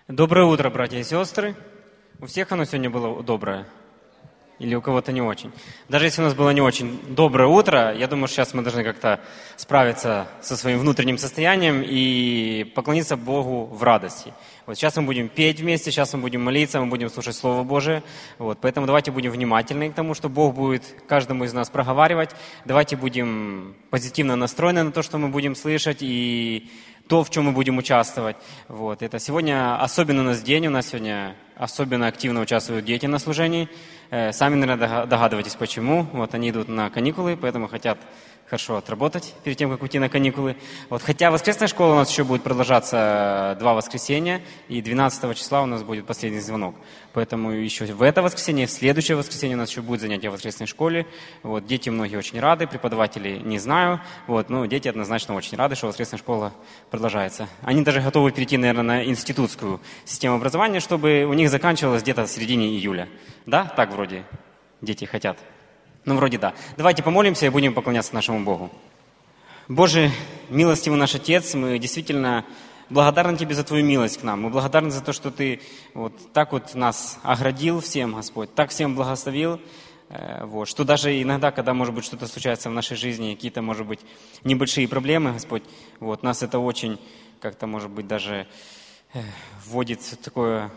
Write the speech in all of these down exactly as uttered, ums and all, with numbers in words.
Доброе утро, братья и сестры. У всех оно сегодня было доброе? Или у кого-то не очень? Даже если у нас было не очень доброе утро, я думаю, что сейчас мы должны как-то справиться со своим внутренним состоянием и поклониться Богу в радости. Вот сейчас мы будем петь вместе, сейчас мы будем молиться, мы будем слушать Слово Божие. Вот, поэтому давайте будем внимательны к тому, что Бог будет каждому из нас проговаривать. Давайте будем позитивно настроены на то, что мы будем слышать, и то, в чем мы будем участвовать. Вот. Это сегодня особенно у нас день, у нас сегодня особенно активно участвуют дети на служении. Э, сами, наверное, догадываетесь, почему. Вот они идут на каникулы, поэтому хотят хорошо отработать перед тем, как уйти на каникулы. Вот. Хотя воскресная школа у нас еще будет продолжаться два воскресенья, и двенадцатого числа у нас будет последний звонок. Поэтому еще в это воскресенье, в следующее воскресенье у нас еще будет занятие в воскресной школе. Вот. Дети многие очень рады, преподаватели не знаю. Вот. Но дети однозначно очень рады, что воскресная школа продолжается. Они даже готовы перейти, наверное, на институтскую систему образования, чтобы у них заканчивалось где-то в середине июля. Да? Так вроде дети хотят. Ну, вроде да. Давайте помолимся и будем поклоняться нашему Богу. Боже, милостивый наш Отец, мы действительно благодарны Тебе за Твою милость к нам. Мы благодарны за то, что Ты вот так вот нас оградил всем, Господь, так всем благословил, э, вот, что даже иногда, когда, может быть, что-то случается в нашей жизни, какие-то, может быть, небольшие проблемы, Господь, вот, нас это очень как-то, может быть, даже э, вводит в такое,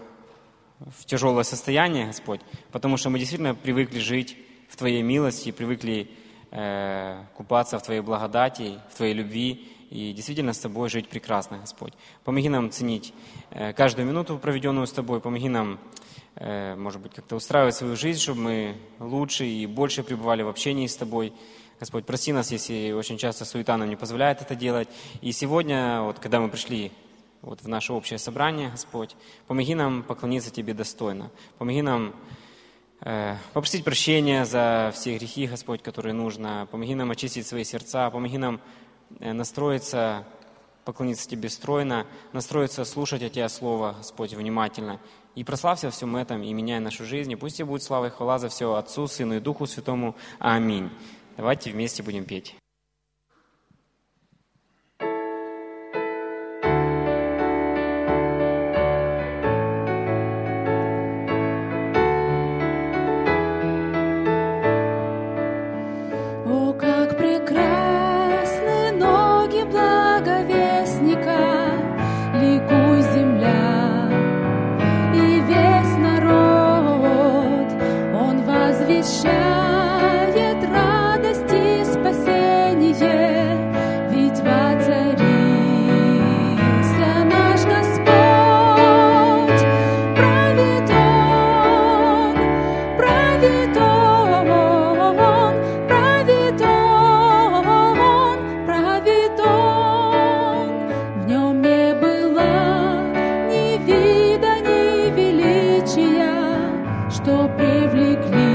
в тяжелое состояние, Господь, потому что мы действительно привыкли жить в Твоей милости, привыкли э, купаться в Твоей благодати, в Твоей любви, и действительно с Тобой жить прекрасно, Господь. Помоги нам ценить э, каждую минуту, проведенную с Тобой, помоги нам, э, может быть, как-то устраивать свою жизнь, чтобы мы лучше и больше пребывали в общении с Тобой. Господь, прости нас, если очень часто суета нам не позволяет это делать. И сегодня, вот, когда мы пришли вот, в наше общее собрание, Господь, помоги нам поклониться Тебе достойно, помоги нам попросить прощения за все грехи, Господь, которые нужно. Помоги нам очистить свои сердца, помоги нам настроиться, поклониться Тебе стройно, настроиться слушать от Тебя Слово, Господь, внимательно. И прославься во всем этом, и меняй нашу жизнь. И пусть Тебе будет слава и хвала за все Отцу, Сыну и Духу Святому. Аминь. Давайте вместе будем петь. Возвещает радость и спасение, ведь воцарился наш Господь. Правит Он, правит Он, правит Он, правит Он. В нем не было ни вида, ни величия, что привлекли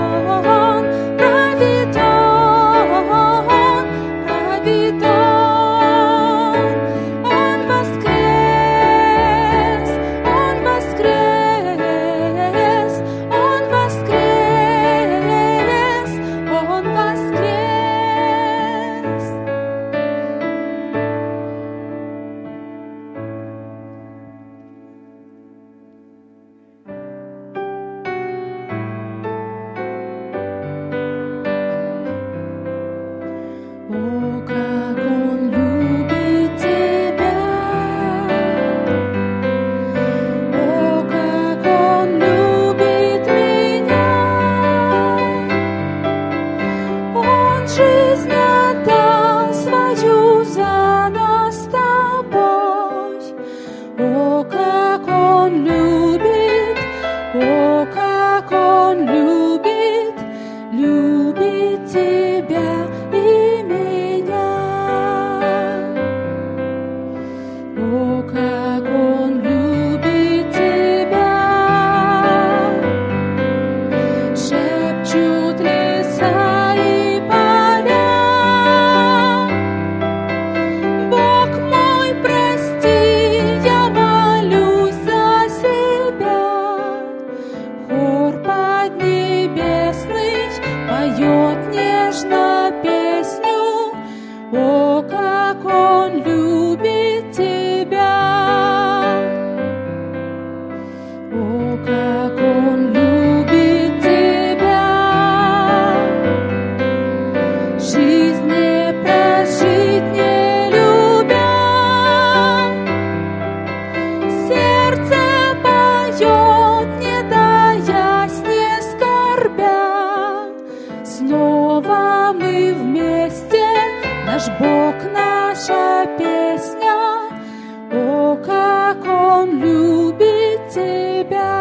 Правит Он, как наша песня, о, как Он любит Тебя.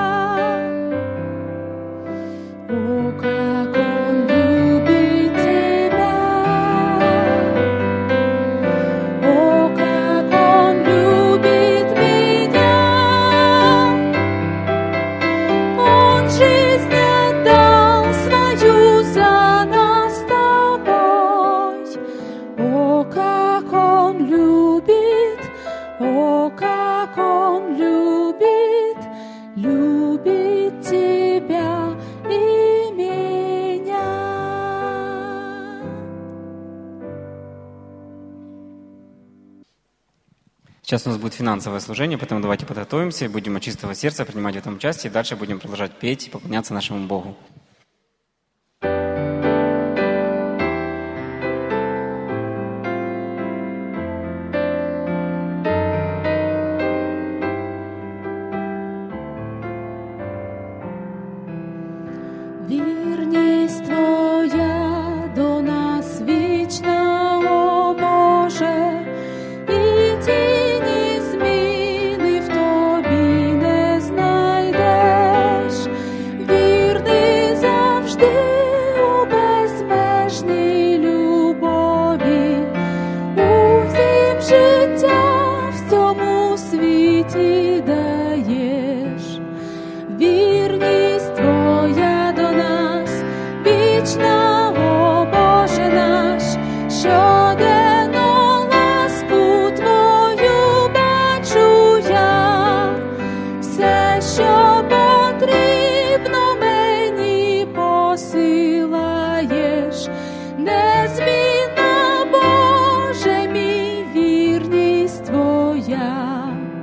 О, как Он любит Тебя. О, как Он любит меня. Он жизнь отдал свою за нас с тобой. О, как Он любит, о, как Он любит, любит тебя и меня. Сейчас у нас будет финансовое служение, поэтому давайте подготовимся и будем от чистого сердца принимать в этом участие. И дальше будем продолжать петь и поклоняться нашему Богу. Вірність Твоя до нас вічна, о Боже, і тіні зміни в Тобі не знайдеш. Вірний завжди у безмежній любові, усім життя в цьому світі даєш. Вірність Твоя до нас вічна, о Боже наш, щоденно ласку Твою бачу я. Все, що потрібно, мені посилаєш. Незмінна, Боже мій, вірність Твоя.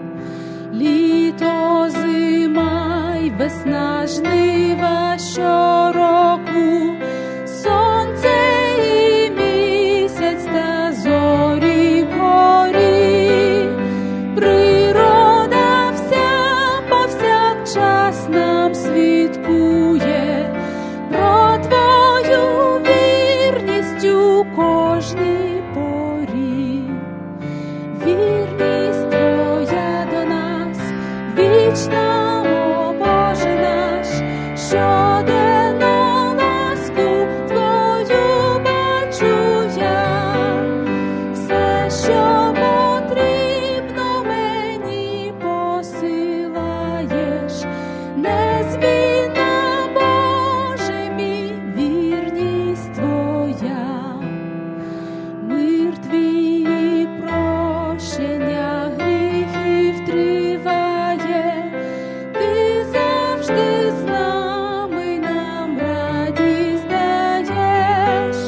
Літо, зима й весна, жнива щороку, сонце і місяць та зорі вгорі. Природа вся повсякчас нам свідкує про Твою вірність у кожній порі. Вірність Твоя до нас вічна, о Боже наш, щоденно ласку Твою бачу я. Все, що потрібно, мені посилаєш. Незмінна, Боже мій, вірність Твоя. Мир Твій і прощення гріхів триває. Ти завжди з нами, нам радість даєш.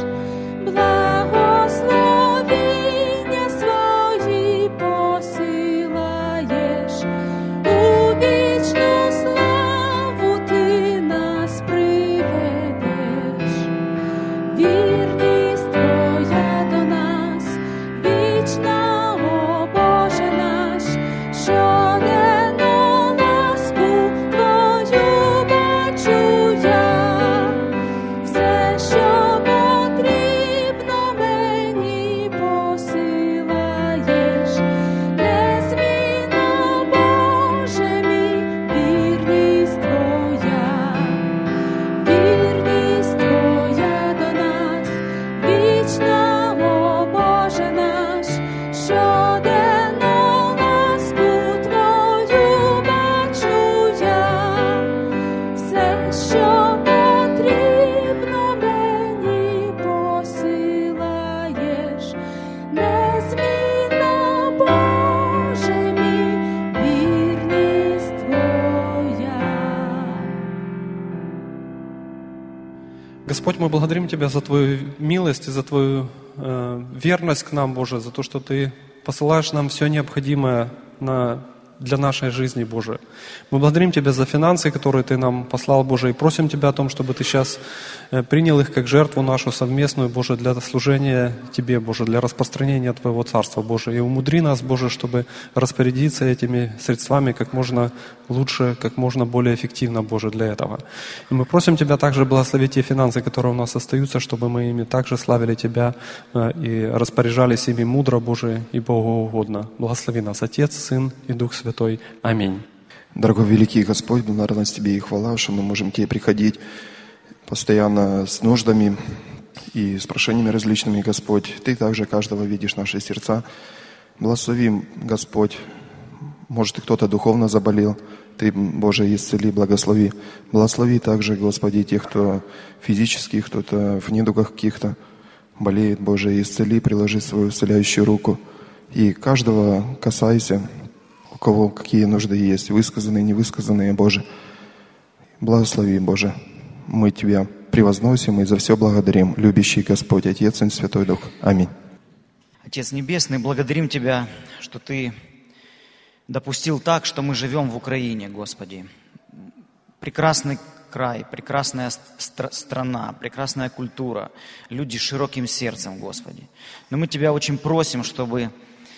Благословіння свої посилаєш. У вічну славу Ти нас приведеш. Вірність Твоя до нас вічна, о Боже наш, щоденно ласку Твою бачу я. Все, що потрібно, мені посилаєш. Незмінна, Боже мій, вірність Твоя. Вірність Твоя до нас вічна, о Боже наш, щоденно ласку Твою бачу я. Все, що потрібно, мені посилаєш. Незмінна, Боже мій, вірність Твоя. Господь, мы благодарим Тебя за Твою милость и за Твою э, верность к нам, Боже, за то, что Ты посылаешь нам все необходимое на для нашей жизни, Боже. Мы благодарим Тебя за финансы, которые Ты нам послал, Боже, и просим Тебя о том, чтобы Ты сейчас принял их как жертву нашу совместную, Боже, для служения Тебе, Боже, для распространения Твоего Царства, Боже. И умудри нас, Боже, чтобы распорядиться этими средствами как можно лучше, как можно более эффективно, Боже, для этого. И мы просим Тебя также благословить те финансы, которые у нас остаются, чтобы мы ими также славили Тебя и распоряжались ими мудро, Боже, и богоугодно. Благослови нас, Отец, Сын и Дух Святой. Аминь. Дорогой великий Господь, благодарность Тебе и хвала, что мы можем к Тебе приходить постоянно с нуждами и с прошениями различными, Господь. Ты также каждого видишь наши сердца. Благослови, Господь. Может, и кто-то духовно заболел. Ты, Боже, исцели, благослови. Благослови также, Господи, тех, кто физически, кто-то в недугах каких-то болеет, Боже, исцели, приложи свою исцеляющую руку. И каждого касайся, у кого какие нужды есть, высказанные, невысказанные, Боже. Благослови, Боже. Мы Тебя превозносим и за все благодарим, любящий Господь, Отец и Святой Дух. Аминь. Отец Небесный, благодарим Тебя, что Ты допустил так, что мы живем в Украине, Господи. Прекрасный край, прекрасная стр- страна, прекрасная культура, люди с широким сердцем, Господи. Но мы Тебя очень просим, чтобы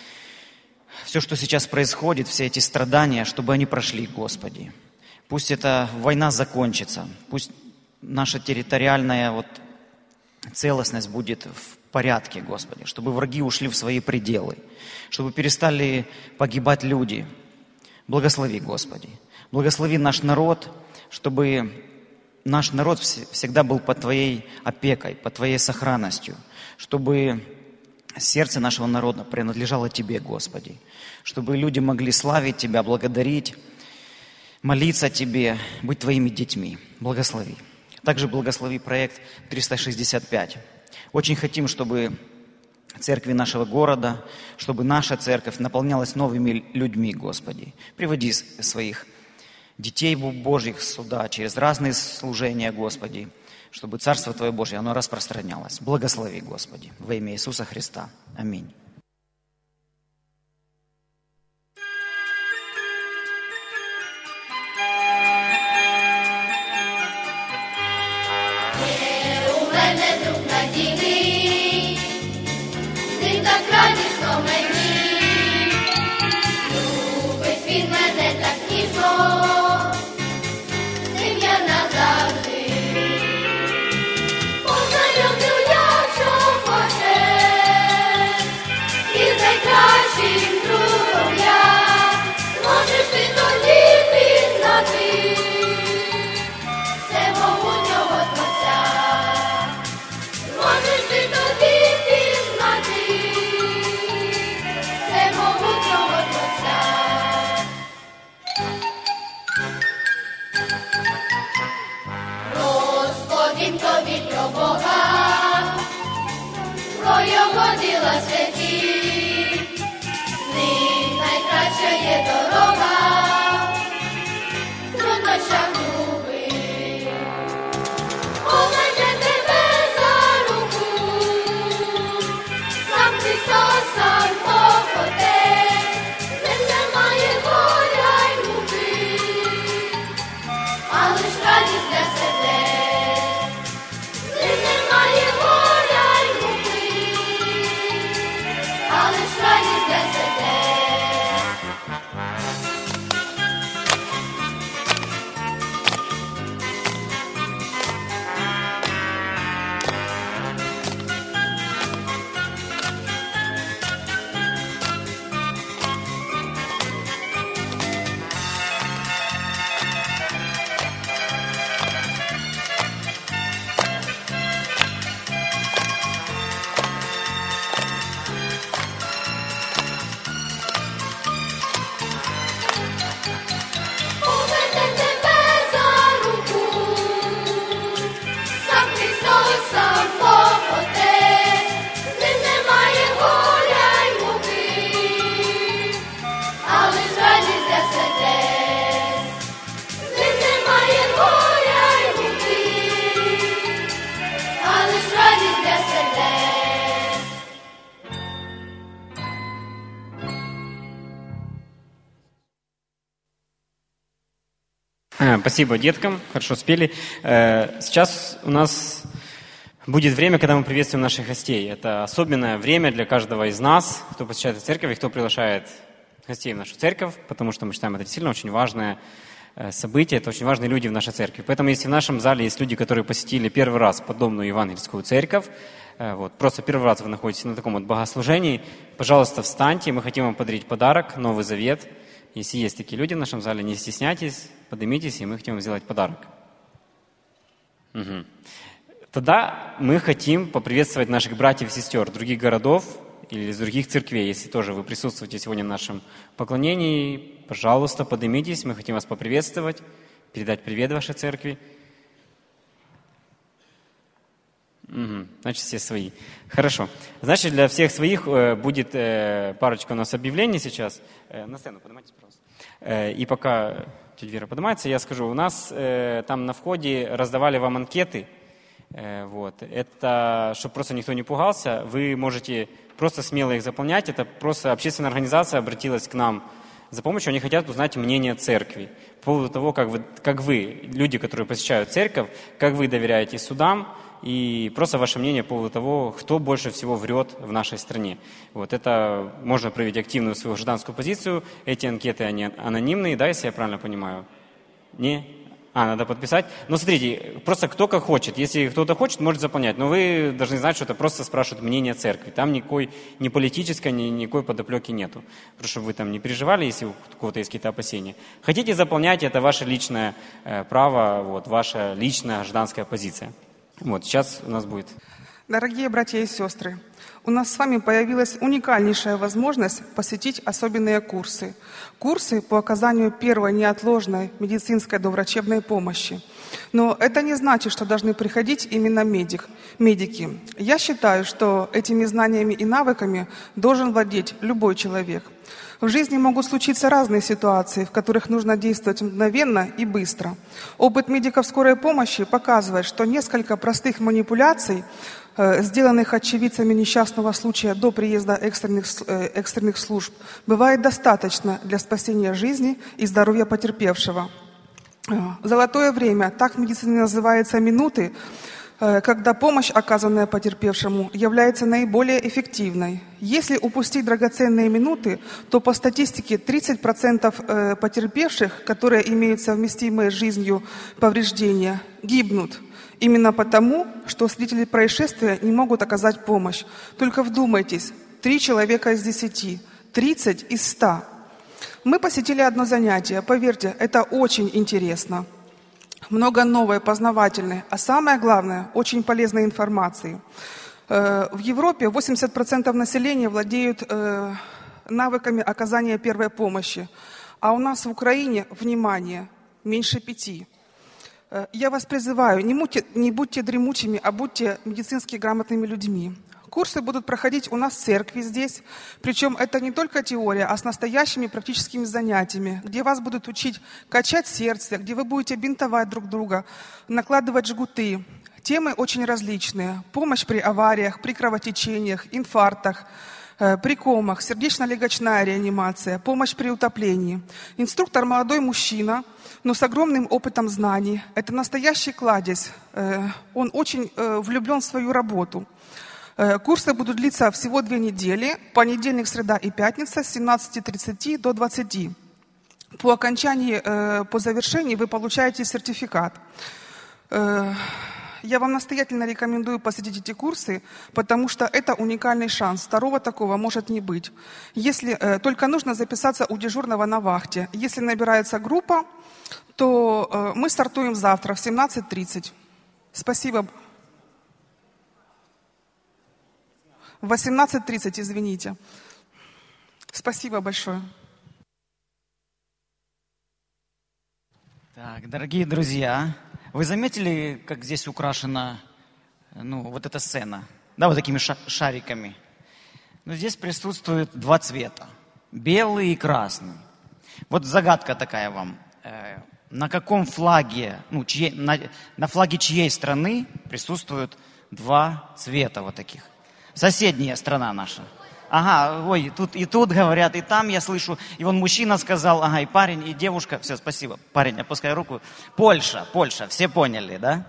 все, что сейчас происходит, все эти страдания, чтобы они прошли, Господи. Пусть эта война закончится, пусть наша территориальная вот целостность будет в порядке, Господи, чтобы враги ушли в свои пределы, чтобы перестали погибать люди. Благослови, Господи. Благослови наш народ, чтобы наш народ всегда был под Твоей опекой, под Твоей сохранностью, чтобы сердце нашего народа принадлежало Тебе, Господи, чтобы люди могли славить Тебя, благодарить, молиться Тебе, быть Твоими детьми. Благослови. Также благослови проект триста шестьдесят пять. Очень хотим, чтобы церкви нашего города, чтобы наша церковь наполнялась новыми людьми, Господи. Приводи своих детей Божьих сюда через разные служения, Господи, чтобы Царство Твое Божье, оно распространялось. Благослови, Господи, во имя Иисуса Христа. Аминь. Спасибо деткам, хорошо спели. Сейчас у нас будет время, когда мы приветствуем наших гостей. Это особенное время для каждого из нас, кто посещает церковь и кто приглашает гостей в нашу церковь, потому что мы считаем, это действительно очень важное событие, это очень важные люди в нашей церкви. Поэтому если в нашем зале есть люди, которые посетили первый раз подобную евангельскую церковь, вот, просто первый раз вы находитесь на таком вот богослужении, пожалуйста, встаньте, мы хотим вам подарить подарок, Новый Завет. Если есть такие люди в нашем зале, не стесняйтесь, поднимитесь, и мы хотим вам сделать подарок. Угу. Тогда мы хотим поприветствовать наших братьев и сестер других городов или из других церквей. Если тоже вы присутствуете сегодня в нашем поклонении, пожалуйста, поднимитесь, мы хотим вас поприветствовать, передать привет вашей церкви. Угу. Значит, все свои. Хорошо. Значит, для всех своих э, будет э, парочка у нас объявлений сейчас. Э, на сцену поднимайтесь, пожалуйста. Э, и пока тетя Вера поднимается, я скажу, у нас э, там на входе раздавали вам анкеты. Э, вот. Это, чтобы просто никто не пугался, вы можете просто смело их заполнять. Это просто общественная организация обратилась к нам за помощью. Они хотят узнать мнение церкви по поводу того, как вы, как вы, люди, которые посещают церковь, как вы доверяете судам, и просто ваше мнение по поводу того, кто больше всего врет в нашей стране. Вот это можно проявить активную свою гражданскую позицию. Эти анкеты, они анонимные, да, если я правильно понимаю? Не? А, надо подписать. Но смотрите, просто кто как хочет. Если кто-то хочет, может заполнять. Но вы должны знать, что это просто спрашивают мнение церкви. Там никакой ни политической, ни никакой подоплеки нету. Просто чтобы вы там не переживали, если у кого-то есть какие-то опасения. Хотите заполнять, это ваше личное э, право, вот, ваша личная гражданская позиция. Вот, сейчас у нас будет. Дорогие братья и сестры, у нас с вами появилась уникальнейшая возможность посетить особенные курсы. Курсы по оказанию первой неотложной медицинской доврачебной помощи. Но это не значит, что должны приходить именно медик, медики. Я считаю, что этими знаниями и навыками должен владеть любой человек. В жизни могут случиться разные ситуации, в которых нужно действовать мгновенно и быстро. Опыт медиков скорой помощи показывает, что несколько простых манипуляций, э, сделанных очевидцами несчастного случая до приезда экстренных, э, экстренных служб, бывает достаточно для спасения жизни и здоровья потерпевшего. Золотое время, так в медицине называются минуты, когда помощь, оказанная потерпевшему, является наиболее эффективной. Если упустить драгоценные минуты, то по статистике тридцать процентов потерпевших, которые имеют совместимые с жизнью повреждения, гибнут. Именно потому, что свидетели происшествия не могут оказать помощь. Только вдумайтесь, три человека из десяти, тридцать из ста. Мы посетили одно занятие, поверьте, это очень интересно. Много новой, познавательной, а самое главное, очень полезной информации. В Европе восемьдесят процентов населения владеют навыками оказания первой помощи, а у нас в Украине, внимание, меньше пяти. Я вас призываю, не будьте, не будьте дремучими, а будьте медицински грамотными людьми. Курсы будут проходить у нас в церкви здесь, причем это не только теория, а с настоящими практическими занятиями, где вас будут учить качать сердце, где вы будете бинтовать друг друга, накладывать жгуты. Темы очень различные. Помощь при авариях, при кровотечениях, инфарктах, при комах, сердечно-легочная реанимация, помощь при утоплении. Инструктор молодой мужчина, но с огромным опытом знаний. Это настоящий кладезь. Он очень влюблен в свою работу. Курсы будут длиться всего две недели, понедельник, среда и пятница с семнадцати тридцати до двадцати. По окончании, по завершении вы получаете сертификат. Я вам настоятельно рекомендую посетить эти курсы, потому что это уникальный шанс. Второго такого может не быть. Если, только нужно записаться у дежурного на вахте. Если набирается группа, то мы стартуем завтра в семнадцать тридцать. Спасибо. В восемнадцать тридцать, извините. Спасибо большое. Так, дорогие друзья, вы заметили, как здесь украшена, ну, вот эта сцена? Да, вот такими ша- шариками. Но здесь присутствует два цвета. Белый и красный. Вот загадка такая вам. Э, на каком флаге, ну, чьей, на, на флаге чьей страны присутствуют два цвета вот таких? Соседняя страна наша. Ага, ой, тут и тут говорят, и там я слышу. И вон мужчина сказал, ага, и парень, и девушка. Все, спасибо. Парень, опускай руку. Польша, Польша, все поняли, да?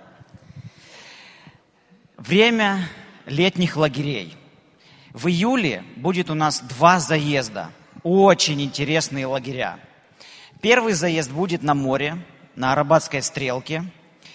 Время летних лагерей. В июле будет у нас два заезда. Очень интересные лагеря. Первый заезд будет на море, на Арабатской стрелке.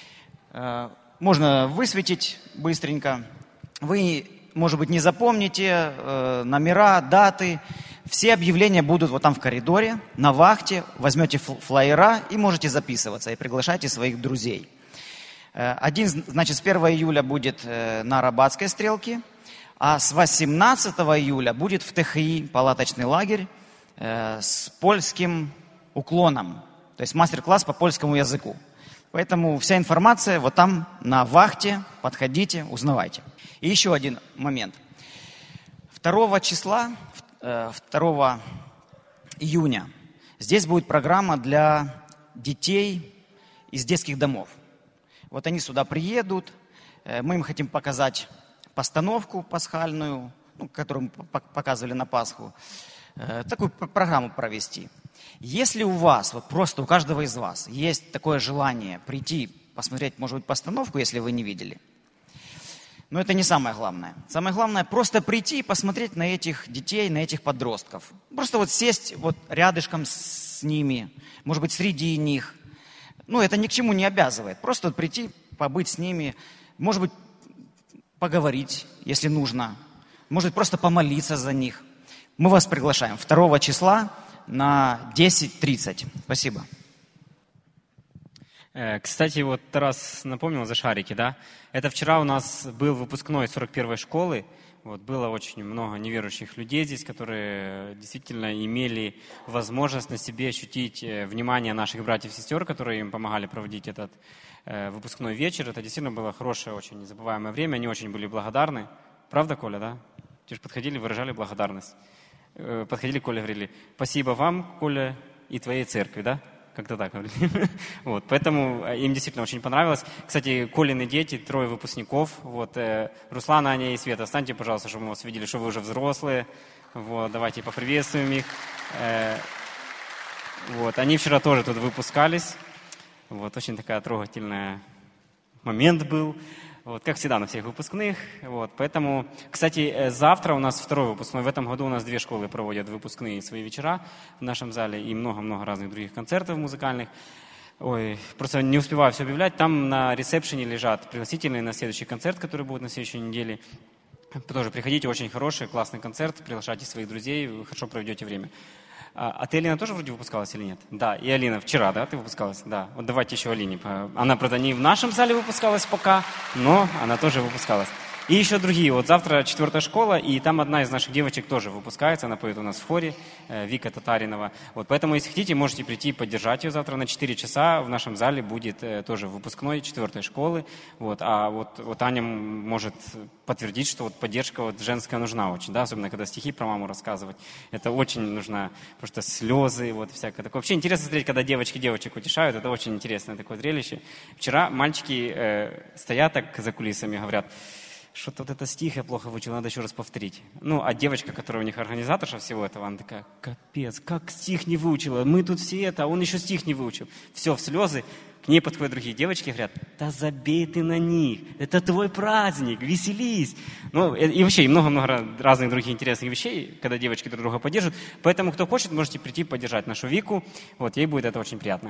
Можно высветить быстренько. Вы, может быть, не запомните э, номера, даты. Все объявления будут вот там в коридоре, на вахте. Возьмете флаера и можете записываться. И приглашайте своих друзей. Э, один, значит, с первого июля будет э, на Арабатской стрелке. А с восемнадцатого июля будет в ТХИ палаточный лагерь э, с польским уклоном. То есть мастер-класс по польскому языку. Поэтому вся информация вот там на вахте. Подходите, узнавайте. И еще один момент. второго числа, второго июня, здесь будет программа для детей из детских домов. Вот они сюда приедут. Мы им хотим показать постановку пасхальную, ну, которую мы показывали на Пасху. Такую программу провести. Если у вас, вот просто у каждого из вас есть такое желание прийти, посмотреть, может быть, постановку, если вы не видели, но это не самое главное. Самое главное просто прийти и посмотреть на этих детей, на этих подростков. Просто вот сесть вот рядышком с ними, может быть, среди них. Ну, это ни к чему не обязывает. Просто вот прийти, побыть с ними, может быть, поговорить, если нужно. Может быть, просто помолиться за них. Мы вас приглашаем второго числа на десять тридцать. Спасибо. Кстати, вот Тарас напомнил за шарики, да? Это вчера у нас был выпускной сорок первой школы. Вот, было очень много неверующих людей здесь, которые действительно имели возможность на себе ощутить внимание наших братьев и сестер, которые им помогали проводить этот э, выпускной вечер. Это действительно было хорошее, очень незабываемое время. Они очень были благодарны. Правда, Коля, да? Те же подходили, выражали благодарность. Подходили, Коля, говорили, спасибо вам, Коля, и твоей церкви, да? Как-то так говорили. Вот, поэтому им действительно очень понравилось. Кстати, Колины дети, трое выпускников. Вот, э, Руслан, Аня и Света, встаньте, пожалуйста, чтобы мы вас видели, что вы уже взрослые. Вот, давайте поприветствуем их. Э, вот, они вчера тоже тут выпускались. Вот, очень такая трогательная момент был. Вот, как всегда на всех выпускных. Вот, поэтому, кстати, завтра у нас второй выпускной. В этом году у нас две школы проводят выпускные свои вечера в нашем зале и много-много разных других концертов музыкальных. Ой, просто не успеваю все объявлять. Там на ресепшене лежат пригласительные на следующий концерт, который будет на следующей неделе. Тоже приходите, очень хороший, классный концерт. Приглашайте своих друзей, вы хорошо проведете время. А ты, Алина, тоже вроде выпускалась или нет? Да, и Алина, вчера, да, ты выпускалась? Да, вот давайте еще Алине. Она, правда, не в нашем зале выпускалась пока, но она тоже выпускалась. И еще другие. Вот завтра четвертая школа, и там одна из наших девочек тоже выпускается. Она поет у нас в хоре, Вика Татаринова. Вот, поэтому, если хотите, можете прийти и поддержать ее завтра на четыре часа. В нашем зале будет тоже выпускной четвертой школы. Вот, а вот, вот Аня может подтвердить, что вот поддержка вот женская нужна очень, да, особенно когда стихи про маму рассказывать. Это очень нужно, потому что слезы, вот всякое такое. Вообще интересно смотреть, когда девочки девочек утешают. Это очень интересное такое зрелище. Вчера мальчики э, стоят так за кулисами, говорят, что-то вот этот стих я плохо выучил, надо еще раз повторить. Ну, а девочка, которая у них организаторша всего этого, она такая, капец, как стих не выучила, мы тут все это, а он еще стих не выучил. Все, в слезы, к ней подходят другие девочки и говорят, да забей ты на них, это твой праздник, веселись. Ну, и вообще, и много-много разных других интересных вещей, когда девочки друг друга поддержат. Поэтому, кто хочет, можете прийти поддержать нашу Вику, вот, ей будет это очень приятно.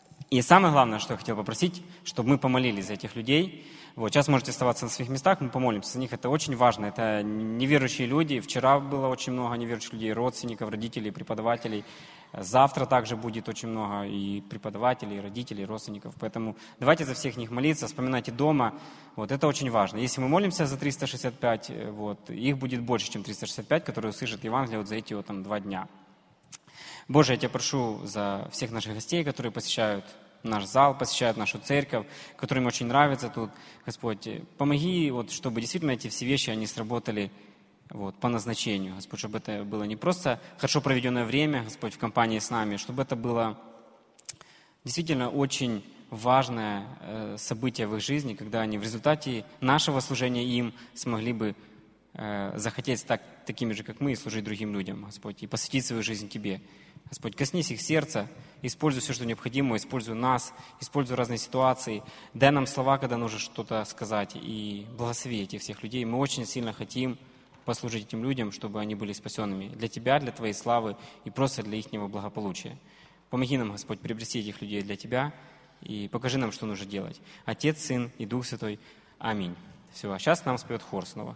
И самое главное, что я хотел попросить, чтобы мы помолились за этих людей. Вот, сейчас можете оставаться на своих местах, мы помолимся за них. Это очень важно. Это неверующие люди. Вчера было очень много неверующих людей, родственников, родителей, преподавателей. Завтра также будет очень много и преподавателей, и родителей, и родственников. Поэтому давайте за всех них молиться, вспоминайте дома. Вот, это очень важно. Если мы молимся за триста шестьдесят пять, вот, их будет больше, чем триста шестьдесят пять, которые услышат Евангелие вот за эти вот, там, два дня. Боже, я тебя прошу за всех наших гостей, которые посещают наш зал, посещают нашу церковь, которым очень нравится тут. Господь, помоги, вот, чтобы действительно эти все вещи, они сработали вот, по назначению. Господь, чтобы это было не просто хорошо проведенное время, Господь, в компании с нами, чтобы это было действительно очень важное э, событие в их жизни, когда они в результате нашего служения им смогли бы э, захотеть стать такими же, как мы, и служить другим людям, Господь, и посвятить свою жизнь Тебе. Господь, коснись их сердца, используй все, что необходимо, используй нас, используй разные ситуации, дай нам слова, когда нужно что-то сказать, и благослови этих всех людей. Мы очень сильно хотим послужить этим людям, чтобы они были спасенными для Тебя, для Твоей славы и просто для их благополучия. Помоги нам, Господь, приобрести этих людей для Тебя и покажи нам, что нужно делать. Отец, Сын и Дух Святой. Аминь. Все, а сейчас нам споет хор снова.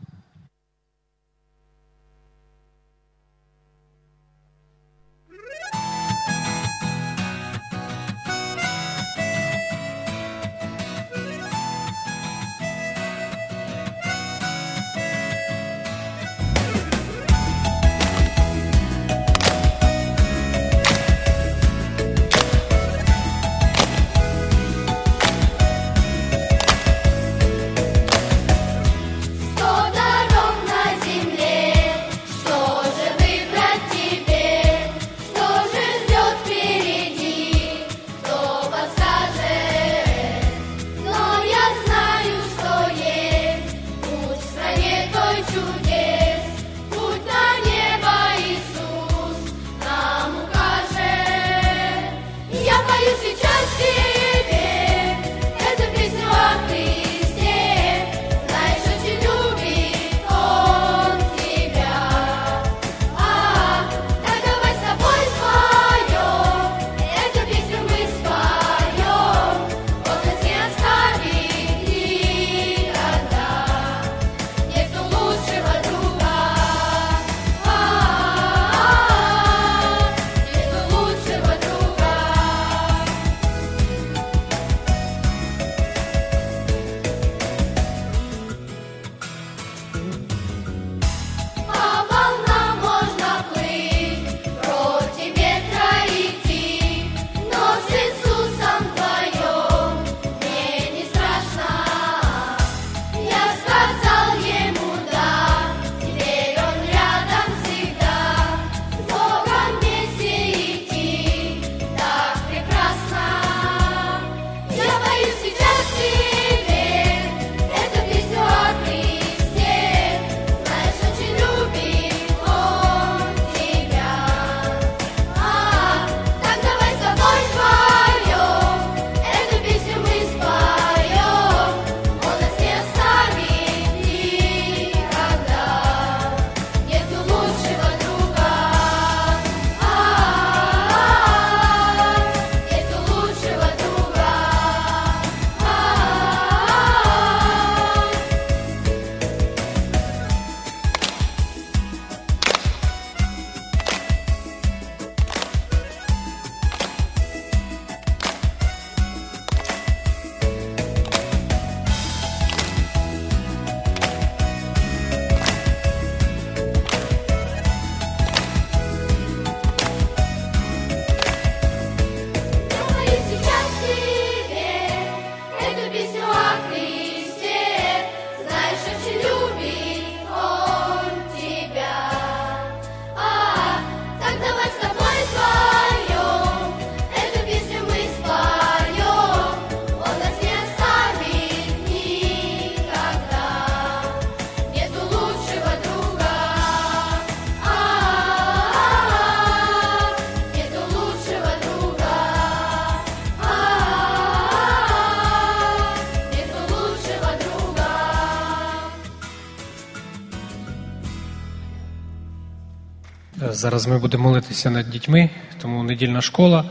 Зараз ми будемо молитися над дітьми, тому недільна школа.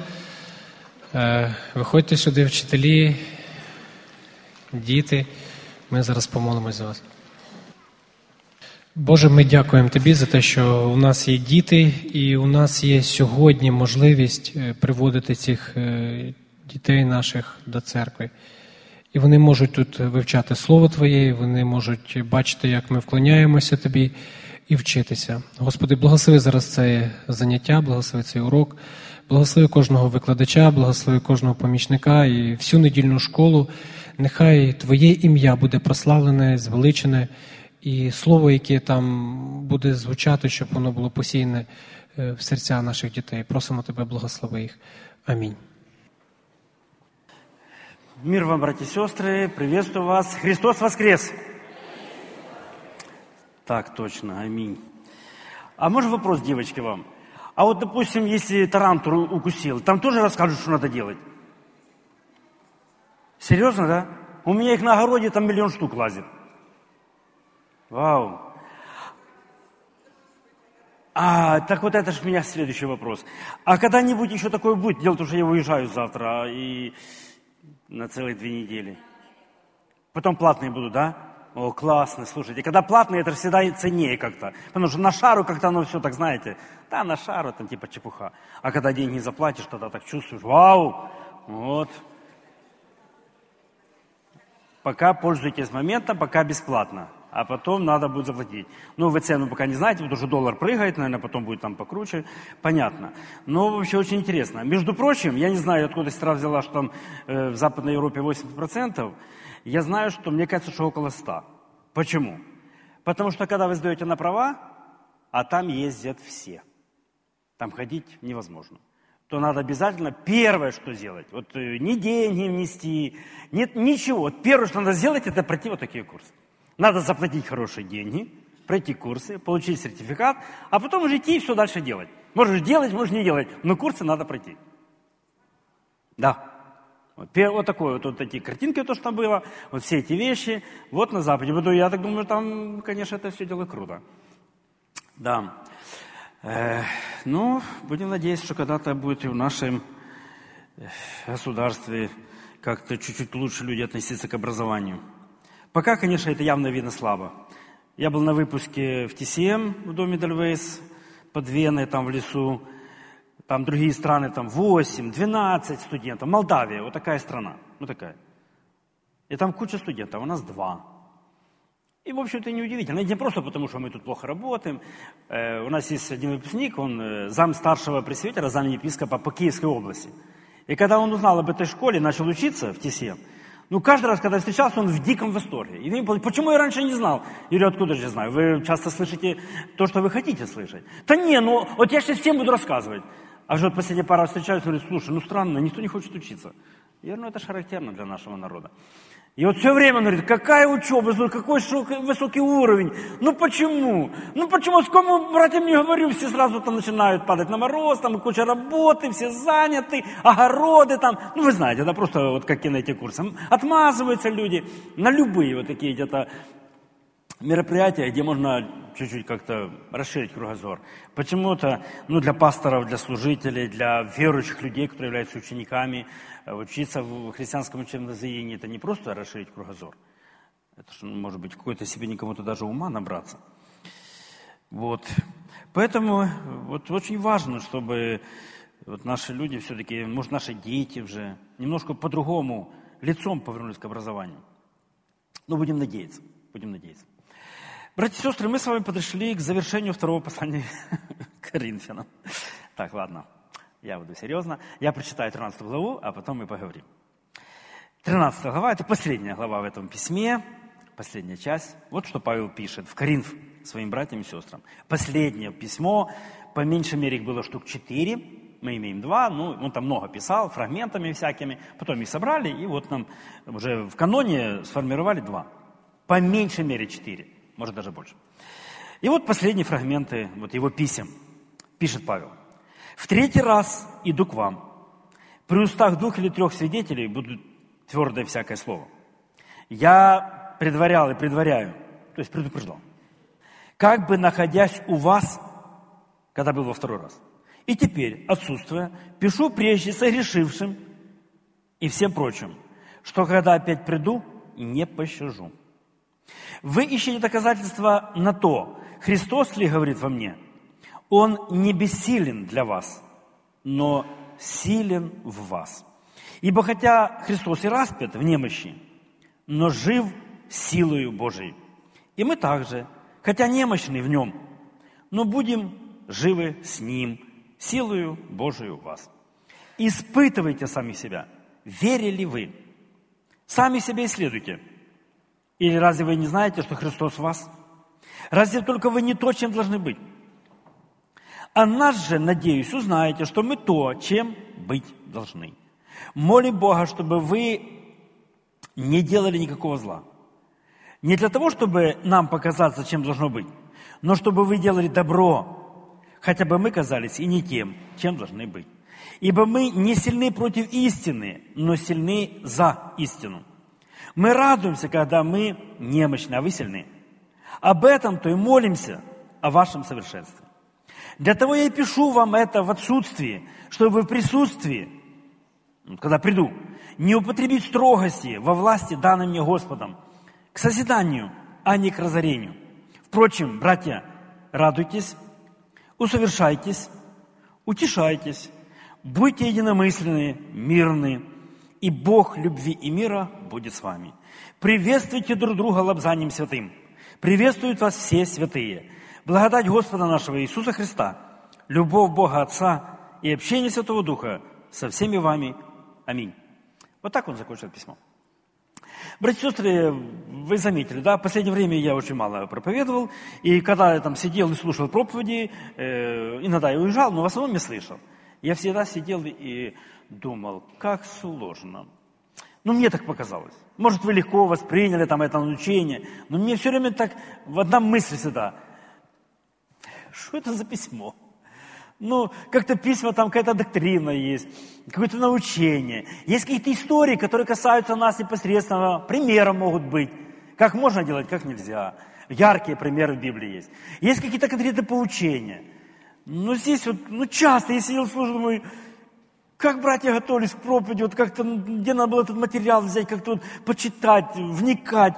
Виходьте сюди, вчителі, діти. Ми зараз помолимось за вас. Боже, ми дякуємо Тобі за те, що у нас є діти, і у нас є сьогодні можливість приводити цих дітей наших до церкви. І вони можуть тут вивчати Слово Твоє, вони можуть бачити, як ми вклоняємося Тобі, і вчитися. Господи, благослови зараз це заняття, благослови цей урок, благослови кожного викладача, благослови кожного помічника і всю недільну школу. Нехай Твоє ім'я буде прославлене, звеличене, і слово, яке там буде звучати, щоб воно було посіяне в серця наших дітей. Просимо Тебе, благослови їх. Амінь. Мир вам, братья и сестры, приветствую вас. Христос воскрес! Так точно, аминь. А может вопрос, девочки, вам? А вот, допустим, если тарантул укусил, там тоже расскажут, что надо делать? Серьезно, да? У меня их на огороде там миллион штук лазит. Вау. А, так вот это же у меня следующий вопрос. А когда-нибудь еще такое будет? Дело в том, что я уезжаю завтра и на целых две недели. Потом платные будут, да? О, классно, слушайте. Когда платные, это всегда ценнее как-то. Потому что на шару как-то оно все так, знаете, да, на шару там типа чепуха. А когда деньги заплатишь, тогда так чувствуешь, вау, вот. Пока пользуйтесь моментом, пока бесплатно. А потом надо будет заплатить. Ну, вы цену пока не знаете, потому что доллар прыгает, наверное, потом будет там покруче. Понятно. Но вообще очень интересно. Между прочим, я не знаю, откуда сестра взяла, что там э, в Западной Европе восемьдесят процентов. Я знаю, что мне кажется, что около ста. Почему? Потому что когда вы сдаете на права, а там ездят все. Там ходить невозможно. То надо обязательно первое, что сделать. Вот э, не деньги внести, нет ничего. Вот первое, что надо сделать, это пройти вот такие курсы. Надо заплатить хорошие деньги, пройти курсы, получить сертификат, а потом уже идти и все дальше делать. Можешь делать, можешь не делать, но курсы надо пройти. Да. Вот, вот такое, вот, вот эти картинки, то, что было, вот все эти вещи, вот на Западе. Я так думаю, там, конечно, это все дело круто. Да. Э, ну, будем надеяться, что когда-то будет и в нашем государстве как-то чуть-чуть лучше люди относиться к образованию. Пока, конечно, это явно видно слабо. Я был на выпуске в Ти Си Эм в доме Дельвейс под Веной, там в лесу. Там другие страны, там восемь, двенадцать студентов. Молдавия, вот такая страна, вот такая. И там куча студентов, у нас два. И, в общем-то, неудивительно. И не просто потому, что мы тут плохо работаем. Э, у нас есть один выпускник, он э, зам старшего пресвитера, зам епископа по Киевской области. И когда он узнал об этой школе, начал учиться в Ти Си Эм, ну, каждый раз, когда встречался, он в диком восторге. И мне, почему я раньше не знал? Я говорю, откуда же я знаю? Вы часто слышите то, что вы хотите слышать. Да не, ну, вот я сейчас всем буду рассказывать. А же вот последняя пара встречаюсь, говорит, слушай, ну странно, никто не хочет учиться. Я говорю, ну это же характерно для нашего народа. И вот все время он говорит, какая учеба, какой высокий уровень. Ну почему? Ну почему? С кому братьям не говорю, все сразу там начинают падать на мороз, там куча работы, все заняты, огороды там. Ну вы знаете, это просто вот какие на эти курсы. Отмазываются люди на любые вот такие где-то мероприятия, где можно чуть-чуть как-то расширить кругозор. Почему-то, ну, для пасторов, для служителей, для верующих людей, которые являются учениками, учиться в христианском учебном заведении, это не просто расширить кругозор. Это же, может быть, какой-то себе никому-то даже ума набраться. Вот. Поэтому вот очень важно, чтобы вот наши люди все-таки, может, наши дети уже немножко по-другому лицом повернулись к образованию. Но будем надеяться, будем надеяться. Братья и сестры, мы с вами подошли к завершению второго послания к Коринфянам. Так, ладно, я буду серьезно. Я прочитаю тринадцатую главу, а потом мы поговорим. тринадцатая глава – это последняя глава в этом письме, последняя часть. Вот что Павел пишет в Коринф своим братьям и сестрам. Последнее письмо, по меньшей мере их было штук четыре, мы имеем два, ну, он там много писал, фрагментами всякими, потом их собрали, и вот нам уже в каноне сформировали два. По меньшей мере четыре. Может, даже больше. И вот последние фрагменты вот его писем. Пишет Павел. «В третий раз иду к вам. При устах двух или трех свидетелей будут твердое всякое слово. Я предварял и предваряю, то есть предупреждал, как бы находясь у вас, когда был во второй раз. И теперь, отсутствуя, пишу прежде согрешившим и всем прочим, что когда опять приду, не пощажу. Вы ищете доказательства на то, Христос ли говорит во мне? Он не бессилен для вас, но силен в вас. Ибо хотя Христос и распят в немощи, но жив силою Божией. И мы также, хотя немощны в нем, но будем живы с ним, силою Божию в вас. Испытывайте сами себя, верили вы. Сами себя исследуйте. Или разве вы не знаете, что Христос в вас? Разве только вы не то, чем должны быть? А нас же, надеюсь, узнаете, что мы то, чем быть должны. Молим Бога, чтобы вы не делали никакого зла, Не для того, чтобы нам показаться, чем должно быть, но чтобы вы делали добро, хотя бы мы казались и не тем, чем должны быть. Ибо мы не сильны против истины, но сильны за истину. Мы радуемся, когда мы немощны, а вы сильны. Об этом-то и молимся, о вашем совершенстве. Для того я и пишу вам это в отсутствии, чтобы в присутствии, когда приду, не употребить строгости во власти, данной мне Господом, к созиданию, а не к разорению. Впрочем, братья, радуйтесь, усовершайтесь, утешайтесь, будьте единомысленны, мирны, и Бог любви и мира будет с вами. Приветствуйте друг друга лобзанием святым. Приветствуют вас все святые. Благодать Господа нашего Иисуса Христа, любовь Бога Отца и общение Святого Духа со всеми вами. Аминь. Вот так он закончил письмо. Братья и сестры, вы заметили, да, в последнее время я очень мало проповедовал, и когда я там сидел и слушал проповеди, э, иногда я уезжал, но в основном я слышал. Я всегда сидел и думал, как сложно. Ну, мне так показалось. Может, вы легко восприняли там это научение, но мне все время так, в одна мысль всегда. Что это за письмо? Ну, как-то письма, там какая-то доктрина есть, какое-то научение. Есть какие-то истории, которые касаются нас непосредственно, примеры могут быть. Как можно делать, как нельзя. Яркие примеры в Библии есть. Есть какие-то конкретные поучения. Но здесь вот, ну, часто я сидел, слушал, думаю, как братья готовились к проповеди, вот как-то, где надо было этот материал взять, как-то вот почитать, вникать,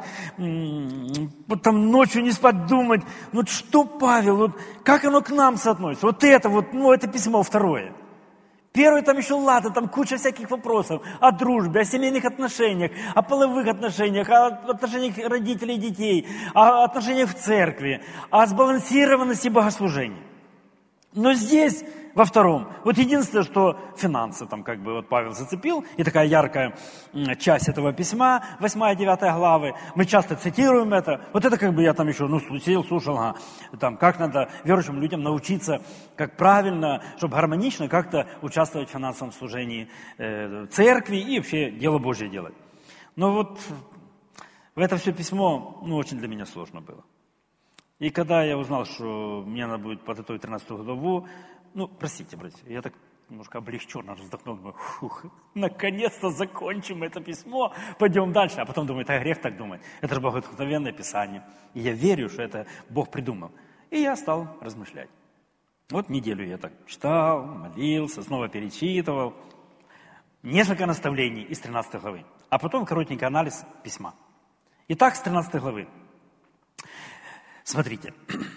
вот там ночью не спать, думать, ну вот что Павел, вот как оно к нам соотносится, вот это вот, ну это письмо второе. Первое там еще ладно, там куча всяких вопросов о дружбе, о семейных отношениях, о половых отношениях, о отношениях родителей и детей, о отношениях в церкви, о сбалансированности богослужения. Но здесь, во втором, вот единственное, что финансы там как бы вот Павел зацепил, и такая яркая часть этого письма, восьмая и девятая главы, мы часто цитируем это, вот это как бы я там еще, ну, сидел, слушал, ага, там, как надо верующим людям научиться, как правильно, чтобы гармонично как-то участвовать в финансовом служении э, церкви и вообще дело Божье делать. Но вот в это все письмо, ну, очень для меня сложно было. И когда я узнал, что мне надо будет подготовить тринадцатую главу, ну, простите, братья, я так немножко облегченно вздохнул, думаю, фух, наконец-то закончим это письмо, пойдем дальше. А потом думаю, это грех так думать, это же богодухновенное Писание. И я верю, что это Бог придумал. И я стал размышлять. Вот неделю я так читал, молился, снова перечитывал. Несколько наставлений из тринадцатой главы, а потом коротенький анализ письма. Итак, с тринадцатой главы. Смотрите,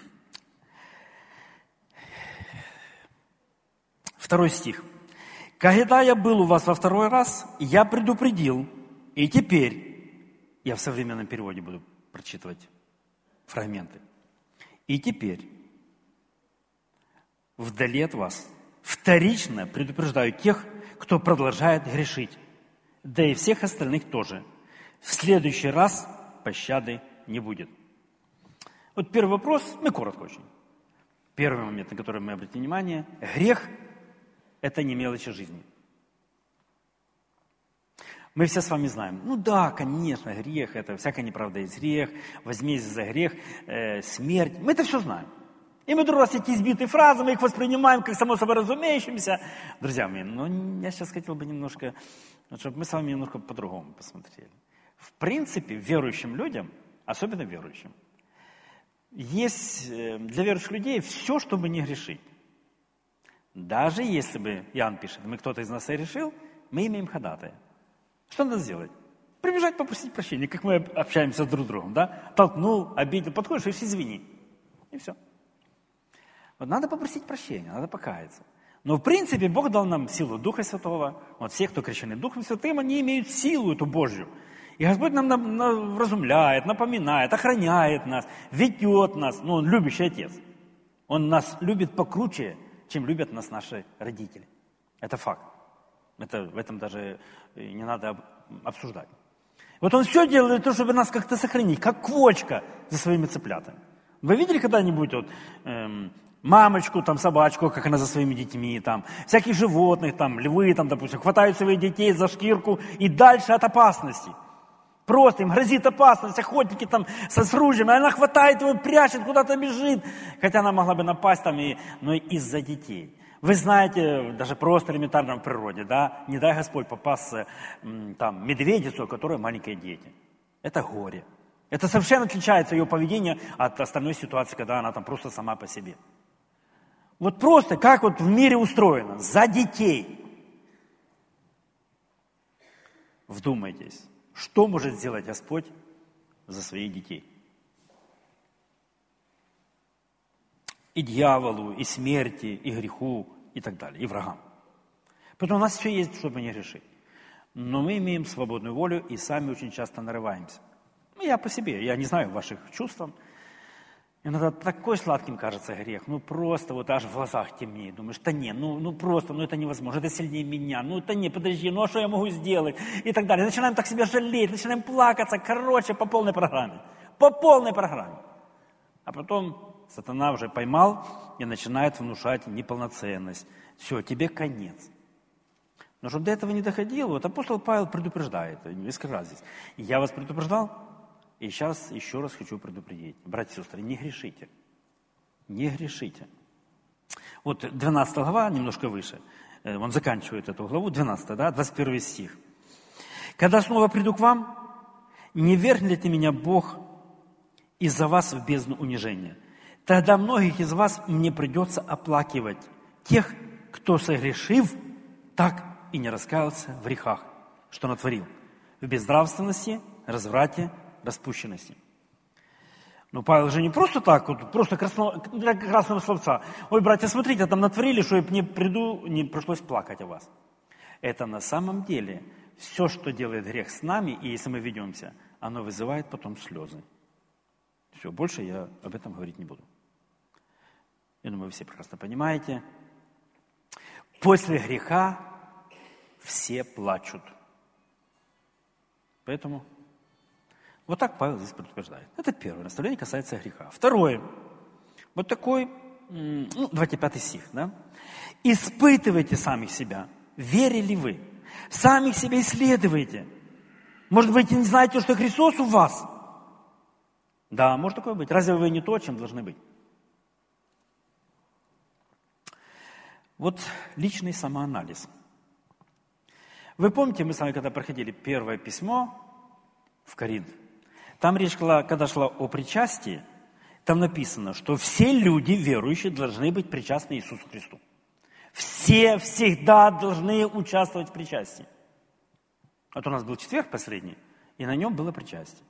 второй стих. «Когда я был у вас во второй раз, я предупредил, и теперь...» Я в современном переводе буду прочитывать фрагменты. «И теперь, вдали от вас, вторично предупреждаю тех, кто продолжает грешить, да и всех остальных тоже. В следующий раз пощады не будет». Вот первый вопрос, мы коротко очень. Первый момент, на который мы обратим внимание. Грех – это не мелочи жизни. Мы все с вами знаем. Ну да, конечно, грех – это всякая неправда есть грех, возмездие за грех, э, смерть. Мы это все знаем. И мы, друг раз, эти избитые фразы, мы их воспринимаем как само собой разумеющимся. Друзья мои, ну я сейчас хотел бы немножко, чтобы мы с вами немножко по-другому посмотрели. В принципе, верующим людям, особенно верующим, есть для верующих людей все, чтобы не грешить. Даже если бы, Иоанн пишет, мы кто-то из нас и решил, мы имеем ходатая. Что надо сделать? Прибежать, попросить прощения, как мы общаемся друг с другом, да? Толкнул, обидел, подходишь, и извини. И все. Вот надо попросить прощения, надо покаяться. Но в принципе Бог дал нам силу Духа Святого. Вот все, кто крещены Духом Святым, они имеют силу эту Божью. И Господь нам вразумляет, напоминает, охраняет нас, ведет нас. Ну, Он любящий Отец. Он нас любит покруче, чем любят нас наши родители. Это факт. Это, в этом даже не надо обсуждать. Вот Он все делает для того, чтобы нас как-то сохранить, как квочка за своими цыплятами. Вы видели когда-нибудь вот, эм, мамочку, там, собачку, как она за своими детьми, там, всяких животных, там, львы, там, допустим, хватают своих детей за шкирку и дальше от опасности. Просто им грозит опасность, охотники там с ружьями, она хватает его, прячет, куда-то бежит. Хотя она могла бы напасть там, и, но из-за детей. Вы знаете, даже просто элементарно в природе, да, не дай Господь попасться там медведицу, у которой маленькие дети. Это горе. Это совершенно отличается ее поведение от остальной ситуации, когда она там просто сама по себе. Вот просто как вот в мире устроено, за детей. Вдумайтесь, что может сделать Господь за своих детей? И дьяволу, и смерти, и греху, и так далее, и врагам. Поэтому у нас все есть, чтобы не решить. Но мы имеем свободную волю и сами очень часто нарываемся. Ну, я по себе, я не знаю ваших чувств. Иногда такой сладким кажется грех, ну просто вот аж в глазах темнеет. Думаешь, да не, ну, ну просто, ну это невозможно, это сильнее меня, ну это не, подожди, ну а что я могу сделать? И так далее. Начинаем так себя жалеть, начинаем плакаться, короче, по полной программе. По полной программе. А потом сатана уже поймал и начинает внушать неполноценность. Все, тебе конец. Но чтобы до этого не доходило, вот апостол Павел предупреждает несколько раз здесь. Я вас предупреждал, и сейчас еще раз хочу предупредить. Братья и сестры, не грешите. Не грешите. Вот двенадцатая глава, немножко выше, он заканчивает эту главу, двенадцатая, да, двадцать первый стих. «Когда снова приду к вам, не вергнет ли меня Бог из-за вас в бездну унижения? Тогда многих из вас мне придется оплакивать, тех, кто, согрешив, так и не раскаялся в грехах, что натворил, в безнравственности, разврате, распущенности». Но Павел же не просто так, вот, просто красно, для красного словца. Ой, братья, смотрите, там натворили, что я не приду, не пришлось плакать о вас. Это на самом деле все, что делает грех с нами, и если мы ведемся, оно вызывает потом слезы. Все, больше я об этом говорить не буду. Я думаю, вы все прекрасно понимаете. После греха все плачут. Поэтому вот так Павел здесь предупреждает. Это первое наставление, касается греха. Второе. Вот такой, ну, давайте пятый стих, да? «Испытывайте самих себя, верили ли вы? Самих себя исследуйте. Может быть, не знаете, что Христос у вас?» Да, может такое быть. Разве вы не то, чем должны быть? Вот личный самоанализ. Вы помните, мы с вами когда проходили первое письмо в Коринф, там речь шла, когда шла о причастии, там написано, что все люди, верующие, должны быть причастны Иисусу Христу. Все всегда должны участвовать в причастии. Вот у нас был четверг последний, и на нем было причастие.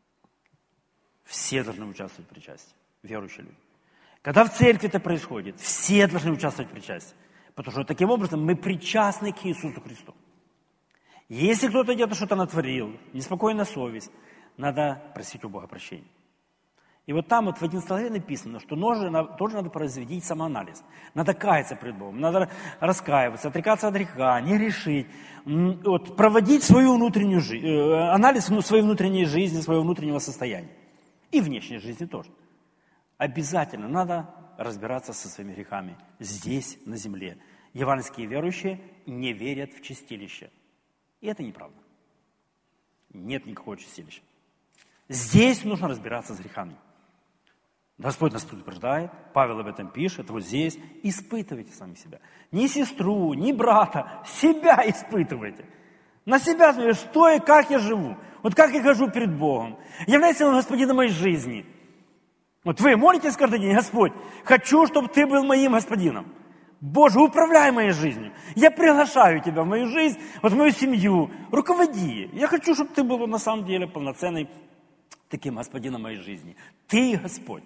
Все должны участвовать в причастии, верующие люди. Когда в церкви это происходит, все должны участвовать в причастии. Потому что таким образом мы причастны к Иисусу Христу. Если кто-то где-то что-то натворил, неспокойная совесть, надо просить у Бога прощения. И вот там вот в одиннадцатой главе написано, что тоже надо произвести самоанализ. Надо каяться пред Богом, надо раскаиваться, отрекаться от греха, не грешить, вот, проводить свою внутреннюю жизнь, анализ своей внутренней жизни, своего внутреннего состояния. И внешней жизни тоже. Обязательно надо разбираться со своими грехами здесь, на земле. Евангельские верующие не верят в чистилище. И это неправда. Нет никакого чистилища. Здесь нужно разбираться с грехами. Господь нас предупреждает, Павел об этом пишет, вот здесь. Испытывайте сами себя. Ни сестру, ни брата, себя испытывайте. На себя смотрите, что и как я живу. Вот как я хожу перед Богом. Является Он Господином моей жизни. Вот вы молитесь каждый день: Господь, хочу, чтобы Ты был моим Господином. Боже, управляй моей жизнью. Я приглашаю Тебя в мою жизнь, вот в мою семью. Руководи. Я хочу, чтобы Ты был на самом деле полноценным таким Господином моей жизни. Ты Господь.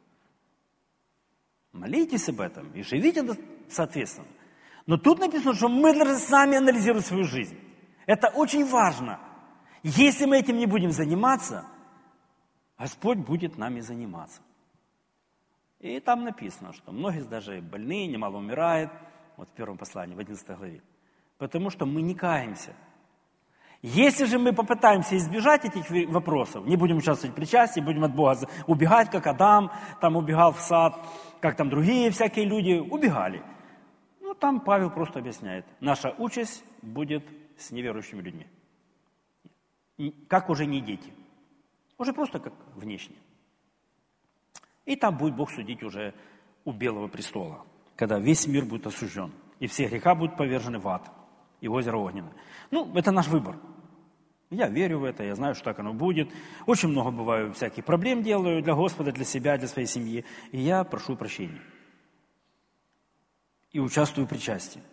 Молитесь об этом и живите соответственно. Но тут написано, что мы должны сами анализировать свою жизнь. Это очень важно. Если мы этим не будем заниматься, Господь будет нами заниматься. И там написано, что многие даже больные, немало умирают. Вот в первом послании, в одиннадцатой главе. Потому что мы не каемся. Если же мы попытаемся избежать этих вопросов, не будем участвовать в причастии, будем от Бога убегать, как Адам там убегал в сад, как там другие всякие люди убегали. Ну, там Павел просто объясняет. Наша участь будет с неверующими людьми. как уже не дети. Уже просто как внешне. И там будет Бог судить уже у Белого престола, когда весь мир будет осужден, и все греха будут повержены в ад и в озеро огненное. Ну, это наш выбор. Я верю в это, я знаю, что так оно будет. Очень много бывает всяких проблем делаю для Господа, для себя, для своей семьи. И я прошу прощения. И участвую в причастии.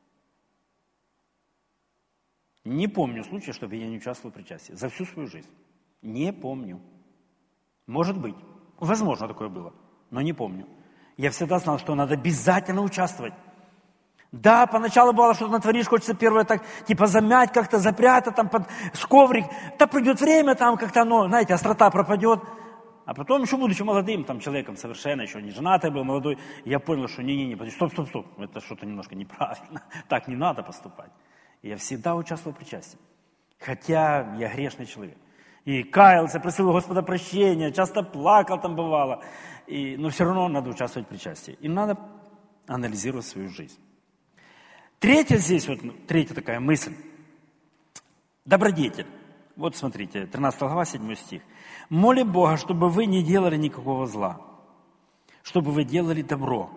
Не помню случая, чтобы я не участвовал в причастии. За всю свою жизнь. Не помню. Может быть. Возможно, такое было. Но не помню. Я всегда знал, что надо обязательно участвовать. Да, поначалу бывало, что-то натворишь, хочется первое так, типа замять как-то, запрятать там под коврик. Да придет время, там как-то оно, знаете, острота пропадет. А потом, еще будучи молодым, там человеком совершенно еще не женатый был, молодой, я понял, что не-не-не, стоп, стоп, стоп, это что-то немножко неправильно. Так не надо поступать. И я всегда участвовал в причастии. Хотя я грешный человек. И каялся, просил у Господа прощения, часто плакал там бывало. И, но все равно надо участвовать в причастии. И надо анализировать свою жизнь. Третья здесь, вот третья такая мысль. Добродетель. Вот смотрите, тринадцатая глава, седьмой стих. «Молим Бога, чтобы вы не делали никакого зла, чтобы вы делали добро».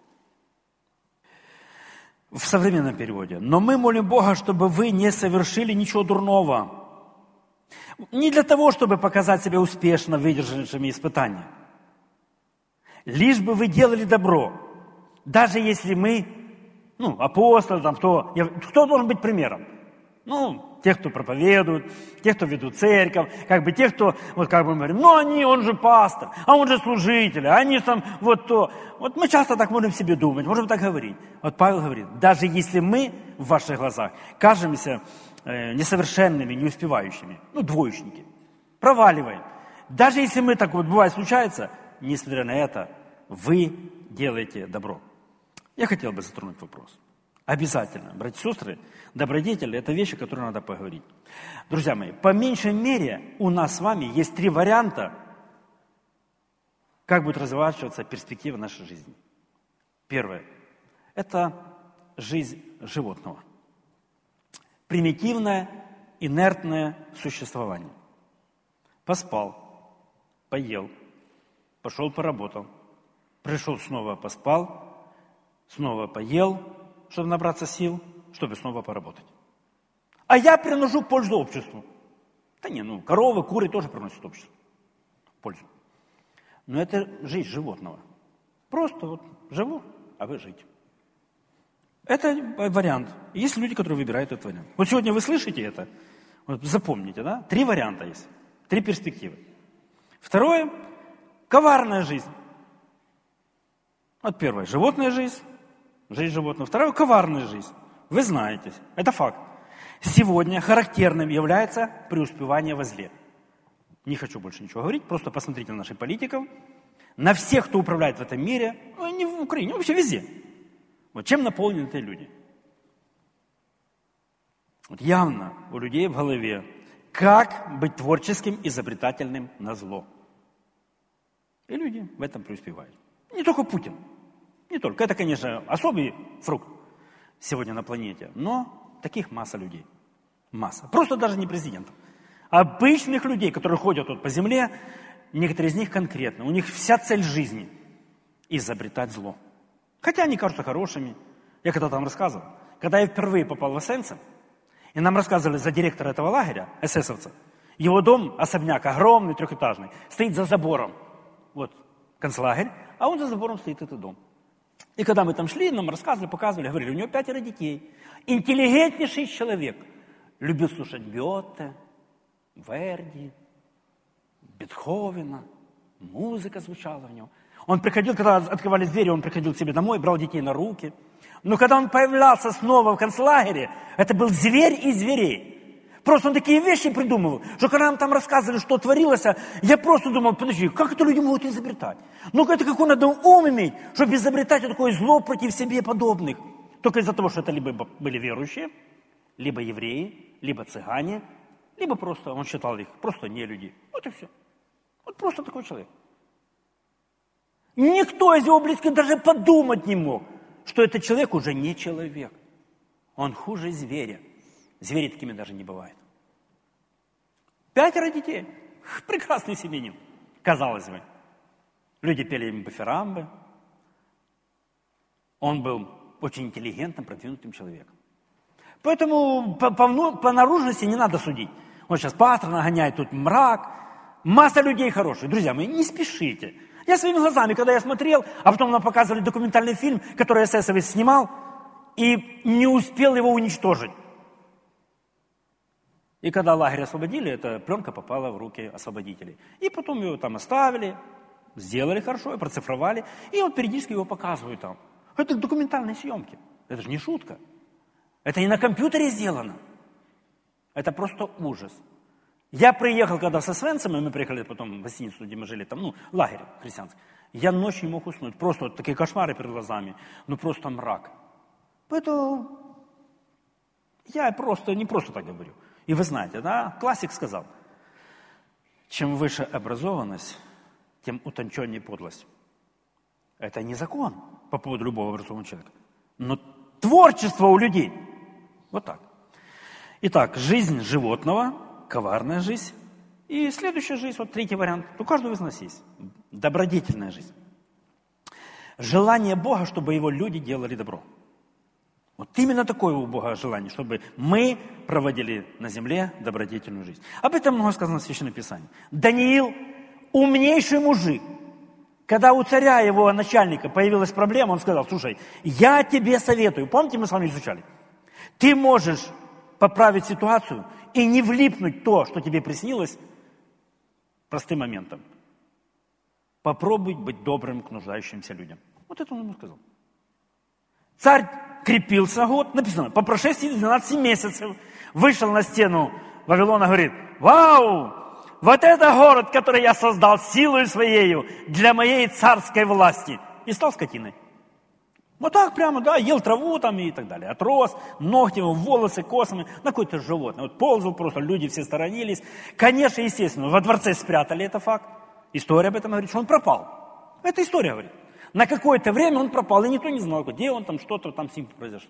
В современном переводе. «Но мы молим Бога, чтобы вы не совершили ничего дурного». Не для того, чтобы показать себя успешно выдержавшими испытания. Лишь бы вы делали добро. Даже если мы, ну, апостолы, там, кто, кто должен быть примером? Ну, те, кто проповедуют, те, кто ведут церковь, как бы те, кто, вот как бы мы говорим, ну, они, он же пастор, а он же служитель, а они там вот то. Вот мы часто так можем себе думать, можем так говорить. Вот Павел говорит, даже если мы в ваших глазах кажемся э, несовершенными, не успевающими, ну, двоечники, проваливаем. Даже если мы так вот, бывает, случается, несмотря на это, вы делаете добро. Я хотел бы затронуть вопрос. Обязательно, братья и сестры, добродетель – это вещи, о которых надо поговорить. Друзья мои, по меньшей мере у нас с вами есть три варианта, как будет разворачиваться перспектива нашей жизни. Первое – это жизнь животного. Примитивное, инертное существование. Поспал, поел, пошел поработал, пришел снова поспал, снова поел, чтобы набраться сил, чтобы снова поработать. А я приношу пользу обществу. Да не, ну, коровы, куры тоже приносят обществу пользу. Но это жизнь животного. Просто вот живу, а вы жить. Это вариант. Есть люди, которые выбирают этот вариант. Вот сегодня вы слышите это, вот запомните, да? Три варианта есть, три перспективы. Второе – коварная жизнь. Вот первое – животная жизнь. Жизнь животного. Второе – коварная жизнь. Вы знаете, это факт. Сегодня характерным является преуспевание во зле. Не хочу больше ничего говорить, просто посмотрите на наших политиков, на всех, кто управляет в этом мире, ну, не в Украине, вообще везде. Вот чем наполнены эти люди? Вот явно у людей в голове, как быть творческим, изобретательным на зло. И люди в этом преуспевают. Не только Путин. Не только. Это, конечно, особый фрукт сегодня на планете, но таких масса людей. Масса. Просто даже не президентов. Обычных людей, которые ходят вот по земле, некоторые из них конкретно, у них вся цель жизни – изобретать зло. Хотя они кажутся хорошими. Я когда там рассказывал, когда я впервые попал в Освенцим, и нам рассказывали за директора этого лагеря, эсэсовца, его дом, особняк, огромный, трехэтажный, стоит за забором. Вот концлагерь, а он за забором стоит этот дом. И когда мы там шли, нам рассказывали, показывали, говорили, у него пятеро детей. Интеллигентнейший человек. Любил слушать Гёте, Верди, Бетховена. Музыка звучала в нем. Он приходил, когда открывались двери, он приходил к себе домой, брал детей на руки. Но когда он появлялся снова в концлагере, это был зверь из зверей. Просто он такие вещи придумывал, что когда нам там рассказывали, что творилось, я просто думал, подожди, как это люди могут изобретать? Ну, это какой надо ум иметь, чтобы изобретать такое зло против себе подобных. Только из-за того, что это либо были верующие, либо евреи, либо цыгане, либо просто, он считал их, просто не люди. Вот и все. Вот просто такой человек. Никто из его близких даже подумать не мог, что этот человек уже не человек. Он хуже зверя. Звери такими даже не бывают. Пятеро детей. Прекрасный семьянин, казалось бы. Люди пели ему пафирамбы. Он был очень интеллигентным, продвинутым человеком. Поэтому по, по, по наружности не надо судить. Вот сейчас пастор нагоняет, тут мрак. Масса людей хороших. Друзья мои, не спешите. Я своими глазами, когда я смотрел, а потом нам показывали документальный фильм, который эсэсовец снимал, и не успел его уничтожить. И когда лагерь освободили, эта пленка попала в руки освободителей. И потом его там оставили, сделали хорошо, и процифровали, и вот периодически его показывают там. Это документальные съемки. Это же не шутка. Это не на компьютере сделано. Это просто ужас. Я приехал, когда со Свенцем, и мы приехали потом в гостиницу, где мы жили, там, ну, лагерь христианский. Я ночью не мог уснуть. Просто вот такие кошмары перед глазами. Ну, просто мрак. Поэтому я просто, не просто так говорю. И вы знаете, да, классик сказал, чем выше образованность, тем утонченнее подлость. Это не закон по поводу любого образованного человека. Но творчество у людей. Вот так. Итак, жизнь животного, коварная жизнь. И следующая жизнь, вот третий вариант, у каждого из нас есть. Добродетельная жизнь. Желание Бога, чтобы его люди делали добро. Вот именно такое у Бога желание, чтобы мы проводили на земле добродетельную жизнь. Об этом много сказано в Священном Писании. Даниил, умнейший мужик, когда у царя, его начальника, появилась проблема, он сказал, слушай, я тебе советую, помните, мы с вами изучали, ты можешь поправить ситуацию и не влипнуть в то, что тебе приснилось, простым моментом. Попробуй быть добрым к нуждающимся людям. Вот это он ему сказал. Царь крепился год, написано, по прошествии двенадцати месяцев вышел на стену Вавилона и говорит, вау, вот это город, который я создал силой своею для моей царской власти. И стал скотиной. Вот так прямо, да, ел траву там и так далее. Отрос, ногти, волосы, космы, на какое-то животное. Вот ползал просто, люди все сторонились. Конечно, естественно, во дворце спрятали, это факт. История об этом говорит, что он пропал. Это история говорит. На какое-то время он пропал, и никто не знал, где он там, что-то там с ним произошло.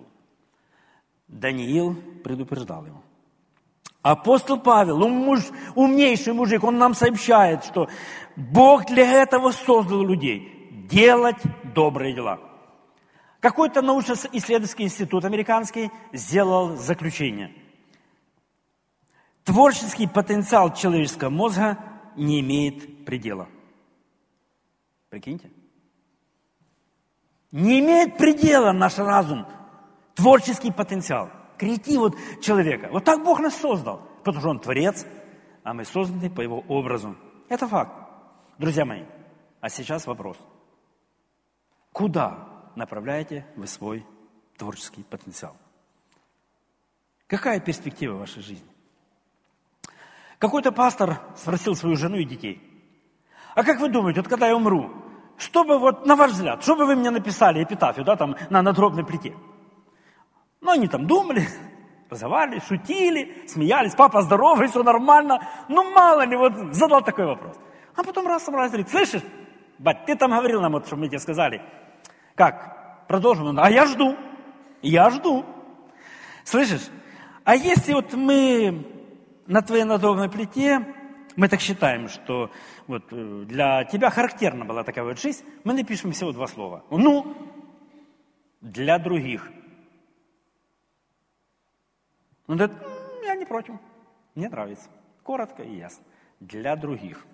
Даниил предупреждал его. Апостол Павел, он муж, умнейший мужик, он нам сообщает, что Бог для этого создал людей. Делать добрые дела. Какой-то научно-исследовательский институт американский сделал заключение. Творческий потенциал человеческого мозга не имеет предела. Прикиньте. Не имеет предела наш разум, творческий потенциал, креатив человека. Вот так Бог нас создал, потому что Он творец, а мы созданы по Его образу. Это факт. Друзья мои, а сейчас вопрос. Куда направляете вы свой творческий потенциал? Какая перспектива в вашей жизни? Какой-то пастор спросил свою жену и детей. А как вы думаете, вот когда я умру, что бы, вот, на ваш взгляд, что бы вы мне написали эпитафию, да, там, на надгробной плите? Ну, они там думали, разговаривали, шутили, смеялись, папа здоровый, все нормально. Ну, мало ли, вот, задал такой вопрос. А потом раз собрались, говорит, слышишь, бать, ты там говорил нам, вот, чтобы мы тебе сказали. Как? Продолжим? А я жду, я жду. Слышишь, а если вот мы на твоей надгробной плите, мы так считаем, что вот для тебя характерна была такая вот жизнь, мы напишем всего два слова. Ну, для других. Он говорит, я не против, мне нравится. Коротко и ясно. Для других.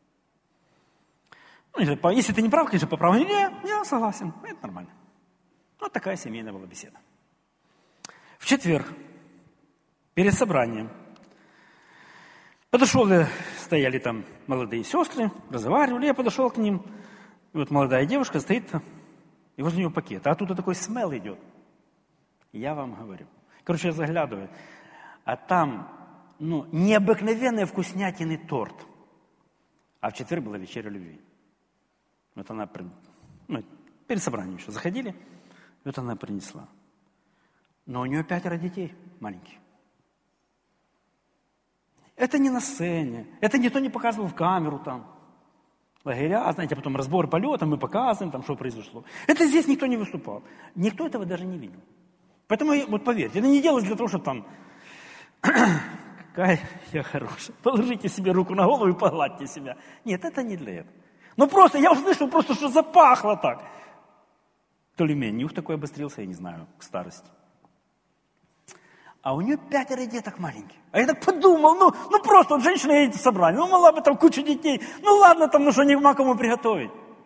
Ну, если ты не прав, конечно, поправ. Не, я согласен, это нормально. Вот такая семейная была беседа. В четверг, перед собранием, подошел, стояли там молодые сестры, разговаривали, я подошел к ним, и вот молодая девушка стоит, и возле нее пакет, а оттуда такой смел идет. Я вам говорю. Короче, я заглядываю, а там, ну, необыкновенный вкуснятины торт. А в четверг была вечеря любви. Вот она, ну, перед собранием еще заходили, вот она принесла. Но у нее пятеро детей маленьких. Это не на сцене, это никто не показывал в камеру там. Лагеря, знаете, потом разбор полета, мы показываем, там, что произошло. Это здесь никто не выступал. Никто этого даже не видел. Поэтому, вот поверьте, это не делалось для того, чтобы там какая я хорошая. Положите себе руку на голову и погладьте себя. Нет, это не для этого. Ну просто, я услышал просто, что запахло так. То ли меня нюх такой обострился, я не знаю, к старости. А у нее пятеро деток маленьких. А я так подумал, ну, ну просто, вот женщина едет в собрание, ну мала бы там куча детей, ну ладно там, ну что, нема кому приготовить.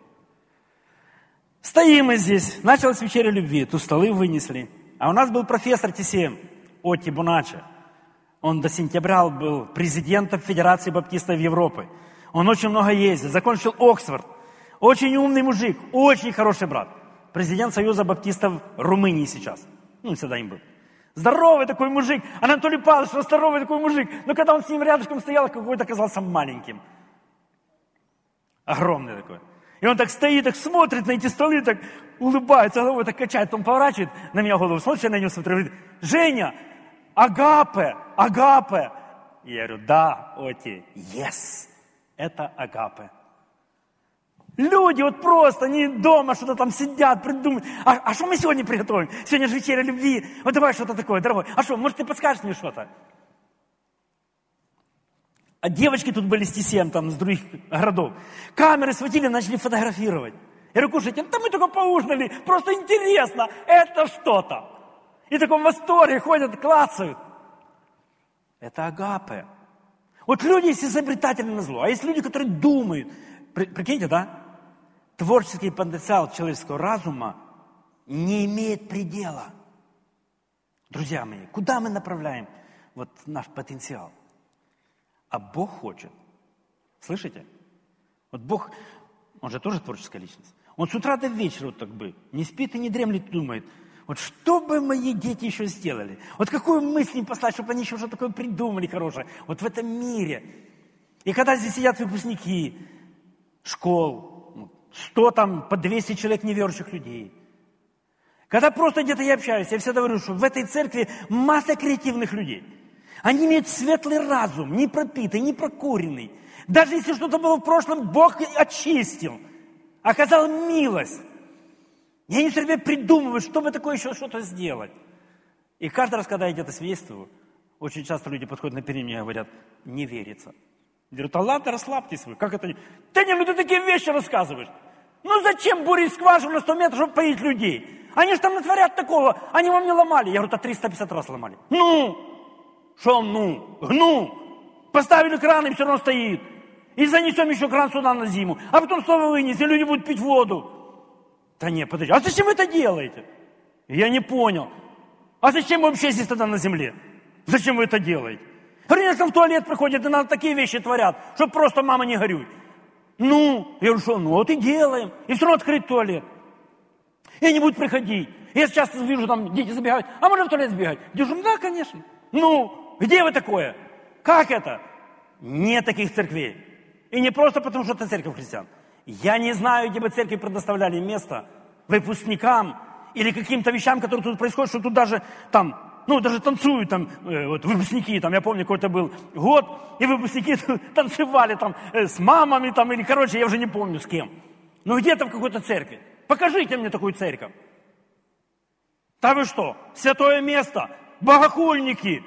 Стоим мы здесь, началась вечеря любви, тут столы вынесли. А у нас был профессор Ти Си Эм, Отти Буначе. Он до сентября был президентом Федерации баптистов Европы. Он очень много ездил, закончил Оксфорд. Очень умный мужик, очень хороший брат. Президент Союза баптистов Румынии сейчас. Ну, всегда им был. Здоровый такой мужик. Анатолий Павлович, здоровый такой мужик. Но когда он с ним рядышком стоял, какой-то оказался маленьким. Огромный такой. И он так стоит, так смотрит на эти столы, так улыбается, головой так качает. Он поворачивает на меня голову, смотрит, я на него смотрю, говорит: Женя, агапе, агапе. И я говорю: да, Оти, yes, это агапе. Люди вот просто, они дома что-то там сидят, придумывают. А, а что мы сегодня приготовим? Сегодня же вечеря любви. Вот давай что-то такое, дорогой. А что, может, ты подскажешь мне что-то? А девочки тут были с Ти Си Эм, там, с других городов. Камеры схватили, начали фотографировать. Я говорю: кушайте, да мы только поужинали, просто интересно, это что-то. И в таком восторге ходят, клацают. Это агапе. Вот люди есть изобретатели на зло, а есть люди, которые думают. Прикиньте, да? Творческий потенциал человеческого разума не имеет предела. Друзья мои, куда мы направляем вот наш потенциал? А Бог хочет. Слышите? Вот Бог, он же тоже творческая личность. Он с утра до вечера вот так бы не спит и не дремлет, думает: вот что бы мои дети еще сделали? Вот какую мысль им послать, чтобы они еще что-то такое придумали хорошее. Вот в этом мире. И когда здесь сидят выпускники школ, сто там, по двести человек неверующих людей. Когда просто где-то я общаюсь, я всегда говорю, что в этой церкви масса креативных людей. Они имеют светлый разум, не пропитый, не прокуренный. Даже если что-то было в прошлом, Бог очистил, оказал милость. И они все время придумывают, чтобы такое еще что-то сделать. И каждый раз, когда я где-то свидетельствую, очень часто люди подходят на перед меня и говорят: не верится. Я говорю: да ладно, расслабьтесь вы. Как это? Да не, ну ты такие вещи рассказываешь. Ну зачем бурить скважину на сто метров, чтобы поить людей? Они же там натворят такого, они вам не ломали. Я говорю: да триста пятьдесят раз ломали. Ну, что ну? Ну, поставили кран и все равно стоит. И занесем еще кран сюда на зиму. А потом снова вынесем, и люди будут пить воду. Да не, подожди, а зачем вы это делаете? Я не понял. А зачем вы вообще здесь тогда на земле? Зачем вы это делаете? Говорят, там в туалет приходят, и надо такие вещи творят, чтобы просто мама не горюй. Ну, я говорю: что, ну вот и делаем. И все равно открыть туалет. И они будут приходить. Я сейчас вижу, там дети забегают: а можно в туалет сбегать? Держу: да, конечно. Ну, где вы такое? Как это? Нет таких церквей. И не просто потому, что это церковь христиан. Я не знаю, где бы церкви предоставляли место выпускникам или каким-то вещам, которые тут происходят, что тут даже там, ну, даже танцуют там, э, вот, выпускники, там, я помню, какой-то был год, и выпускники танцевали там э, с мамами, там, или, короче, я уже не помню с кем. Но где-то в какой-то церкви. Покажите мне такую церковь. Да вы что, святое место, богохульники.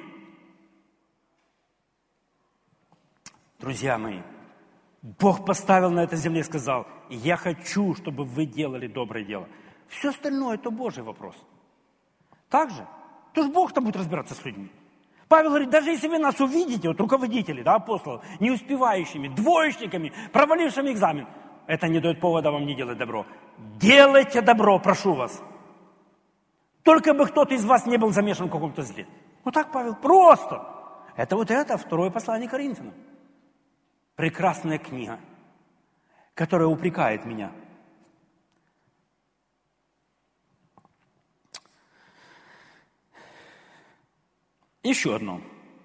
Друзья мои, Бог поставил на этой земле и сказал: я хочу, чтобы вы делали доброе дело. Все остальное – это Божий вопрос. Так же? То есть Бог там будет разбираться с людьми. Павел говорит: даже если вы нас увидите, вот руководители, да, апостолов, не успевающими, двоечниками, провалившими экзамен, это не дает повода вам не делать добро. Делайте добро, прошу вас. Только бы кто-то из вас не был замешан в каком-то зле. Вот так, Павел, просто. Это вот это, второе послание Коринфянам. Прекрасная книга, которая упрекает меня. Еще одно.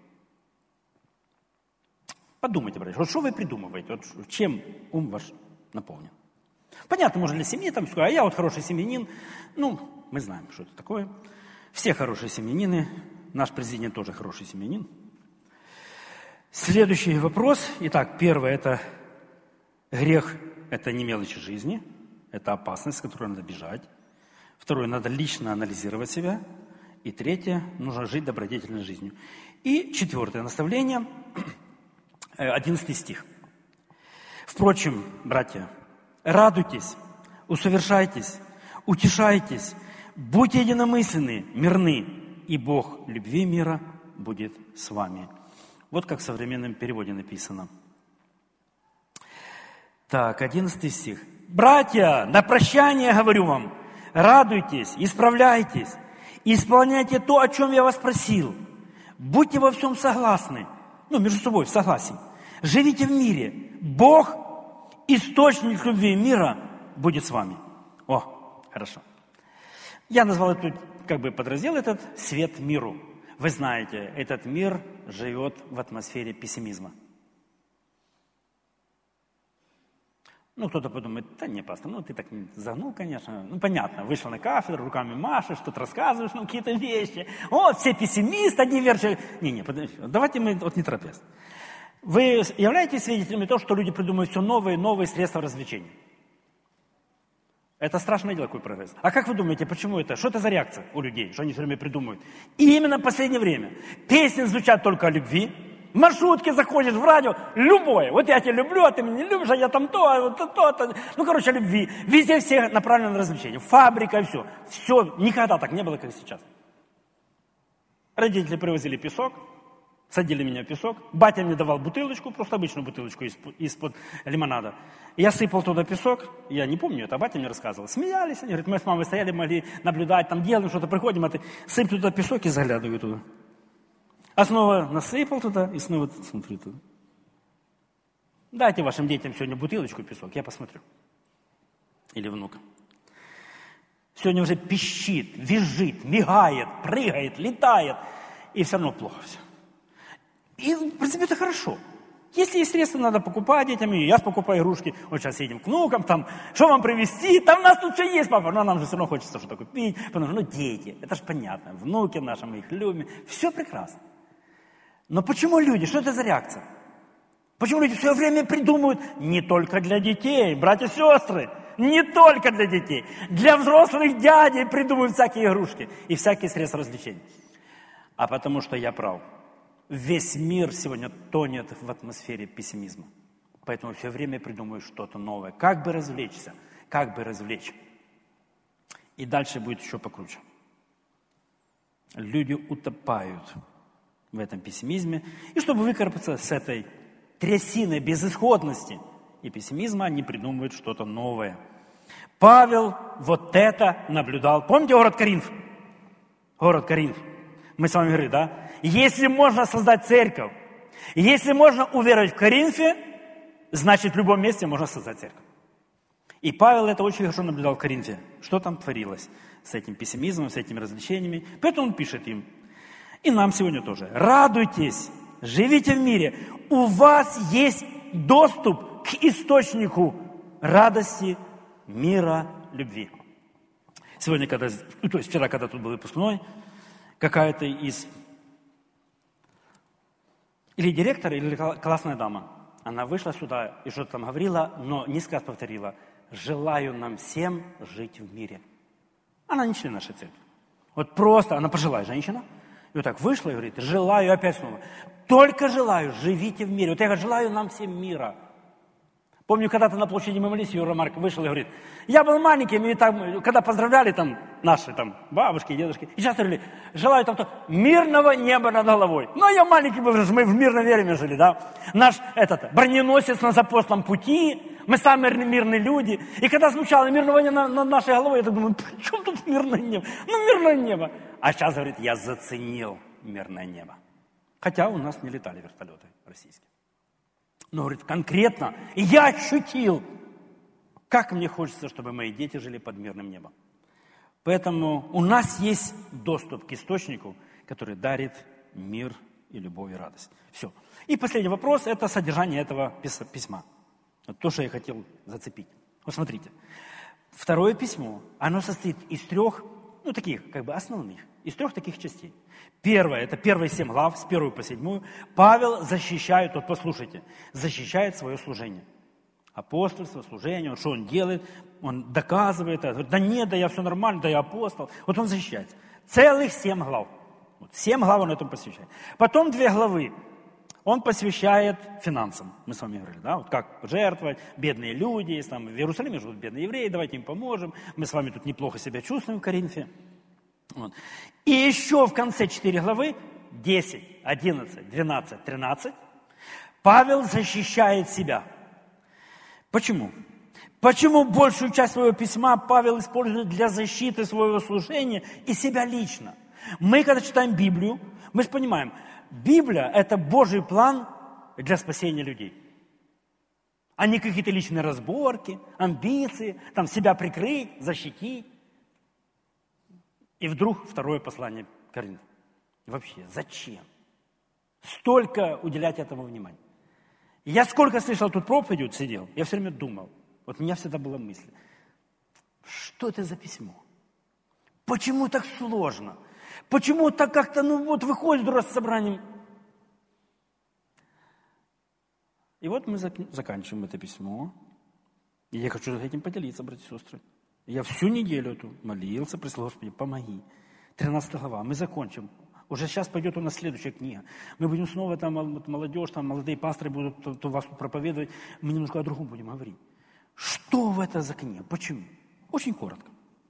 Подумайте, братья, вот что вы придумываете, вот чем ум ваш наполнен. Понятно, может, для семьи там, а я вот хороший семьянин. Ну, мы знаем, что это такое. Все хорошие семьянины. Наш президент тоже хороший семьянин. Следующий вопрос. Итак, первое – это грех, это не мелочи жизни, это опасность, с которой надо бежать. Второе – надо лично анализировать себя. И третье, нужно жить добродетельной жизнью. И четвертое наставление, одиннадцатый стих. Впрочем, братья, радуйтесь, усовершайтесь, утешайтесь, будьте единомысленны, мирны, и Бог любви мира будет с вами. Вот как в современном переводе написано. Так, одиннадцатый стих. Братья, на прощание говорю вам, радуйтесь, исправляйтесь, исполняйте то, о чем я вас просил. Будьте во всем согласны, ну, между собой в согласии. Живите в мире. Бог, источник любви мира, будет с вами. О, хорошо. Я назвал этот, как бы подраздел этот «Свет миру». Вы знаете, этот мир живет в атмосфере пессимизма. Ну, кто-то подумает, да не, пастор, ну ты так загнул, конечно. Ну, понятно, вышел на кафедру, руками машешь, что-то рассказываешь, ну, какие-то вещи. О, все пессимисты, одни верши. Не-не, подождите, давайте мы вот не торопясь. Вы являетесь свидетелями того, что люди придумывают все новые и новые средства развлечения? Это страшное дело, какой прогресс. А как вы думаете, почему это? Что это за реакция у людей, что они все время придумывают? И именно в последнее время песни звучат только о любви. В маршрутке заходишь в радио, любое. Вот я тебя люблю, а ты меня не любишь, а я там то, а вот то, то, то. Ну, короче, о любви. Везде все направлены на развлечения. Фабрика и все. Все, никогда так не было, как сейчас. Родители привозили песок, садили меня в песок. Батя мне давал бутылочку, просто обычную бутылочку из-под, из-под лимонада. Я сыпал туда песок, я не помню, это батя мне рассказывал. Смеялись, они говорят, мы с мамой стояли, могли наблюдать, там делаем что-то, приходим, а ты сыпь туда песок и заглядываю туда. А снова насыпал туда и снова смотрю туда. Дайте вашим детям сегодня бутылочку песок, я посмотрю. Или внукам. Сегодня уже пищит, визжит, мигает, прыгает, летает. И все равно плохо все. И, в принципе, это хорошо. Если есть средства, надо покупать детям. И я покупаю игрушки. Вот сейчас едем к внукам, там, что вам привезти? Там у нас тут все есть, папа. Но нам же все равно хочется что-то купить. Потому что, ну, дети, это же понятно. Внуки наши, мы их любим. Все прекрасно. Но почему люди? Что это за реакция? Почему люди все время придумывают не только для детей, братья и сестры, не только для детей, для взрослых дядей придумывают всякие игрушки и всякие средства развлечений. А потому что я прав. Весь мир сегодня тонет в атмосфере пессимизма. Поэтому все время придумывают что-то новое. Как бы развлечься, как бы развлечь. И дальше будет еще покруче. Люди утопают в этом пессимизме. И чтобы выкарабкаться с этой трясины безысходности и пессимизма, они придумывают что-то новое. Павел вот это наблюдал. Помните город Коринф? Город Коринф. Мы с вами говорили, да? Если можно создать церковь, если можно уверовать в Коринфе, значит в любом месте можно создать церковь. И Павел это очень хорошо наблюдал в Коринфе. Что там творилось с этим пессимизмом, с этими развлечениями. Поэтому он пишет им. И нам сегодня тоже. Радуйтесь, живите в мире. У вас есть доступ к источнику радости, мира, любви. Сегодня, когда, то есть вчера, когда тут был выпускной, какая-то из, или директор, или классная дама, она вышла сюда и что-то там говорила, но несколько раз повторила: желаю нам всем жить в мире. Она не член нашей церкви. Вот просто, она пожилая женщина, и вот так вышла и говорит: желаю, опять снова, только желаю, живите в мире. Вот я желаю нам всем мира. Помню, когда-то на площади мы молились, Юра Марк вышел и говорит: я был маленьким, и там, когда поздравляли там наши там бабушки и дедушки, и сейчас говорили: желаю там то мирного неба над головой. Ну, я маленький был, мы в мирном время жили, да. Наш этот броненосец на запослом пути, мы самые мирные люди. И когда звучало мирного неба над нашей головой, я так думаю, при чем тут мирное небо? Ну, мирное небо. А сейчас, говорит, я заценил мирное небо. Хотя у нас не летали вертолеты российские. Но, говорит, конкретно я ощутил, как мне хочется, чтобы мои дети жили под мирным небом. Поэтому у нас есть доступ к источнику, который дарит мир и любовь и радость. Все. И последний вопрос – это содержание этого письма. Вот то, что я хотел зацепить. Вот смотрите. Второе письмо, оно состоит из трех, ну, таких, как бы основных, из трех таких частей. Первое, это первые семь глав, с первой по седьмую. Павел защищает, вот послушайте, защищает свое служение. Апостольство, служение, он, что он делает, он доказывает, говорит: да нет, да я все нормально, да я апостол. Вот он защищается. Целых семь глав. Вот, семь глав он этому посвящает. Потом две главы он посвящает финансам. Мы с вами говорили, да, вот как жертвовать, бедные люди, если там в Иерусалиме живут бедные евреи, давайте им поможем. Мы с вами тут неплохо себя чувствуем в Коринфе. Вот. И еще в конце четыре главы, десять, одиннадцать, двенадцать, тринадцать, Павел защищает себя. Почему? Почему большую часть своего письма Павел использует для защиты своего служения и себя лично? Мы, когда читаем Библию, мы же понимаем, Библия – это Божий план для спасения людей. А не какие-то личные разборки, амбиции, там себя прикрыть, защитить. И вдруг второе послание Коринфянам. Вообще, зачем? Столько уделять этому внимания. Я сколько слышал тут проповедь, вот сидел, я все время думал. Вот у меня всегда была мысль. Что это за письмо? Почему так сложно? Почему так как-то, ну вот выходит раз с собранием. И вот мы заканчиваем это письмо. И я хочу этим поделиться, братья и сестры. Я всю неделю эту молился, просил, Господи, помоги. тринадцатая глава, мы закончим. Уже сейчас пойдет у нас следующая книга. Мы будем снова там, молодежь, там молодые пасторы будут то, то вас тут проповедовать. Мы немножко о другом будем говорить. Что в это за книга? Почему? Очень коротко.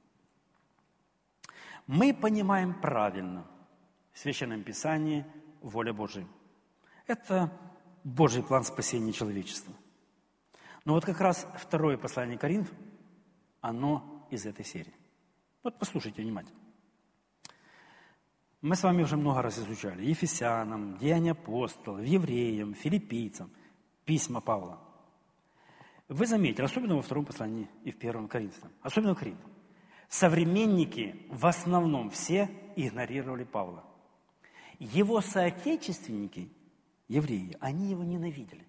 Мы понимаем правильно в Священном Писании воля Божия. Это Божий план спасения человечества. Но вот как раз второе послание Коринфянам, оно из этой серии. Вот послушайте внимательно. Мы с вами уже много раз изучали Ефесянам, Деяния апостолов, Евреям, Филиппийцам, письма Павла. Вы заметили, особенно во втором послании и в первом Коринфянам, особенно в Коринфе, современники в основном все игнорировали Павла. Его соотечественники, евреи, они его ненавидели.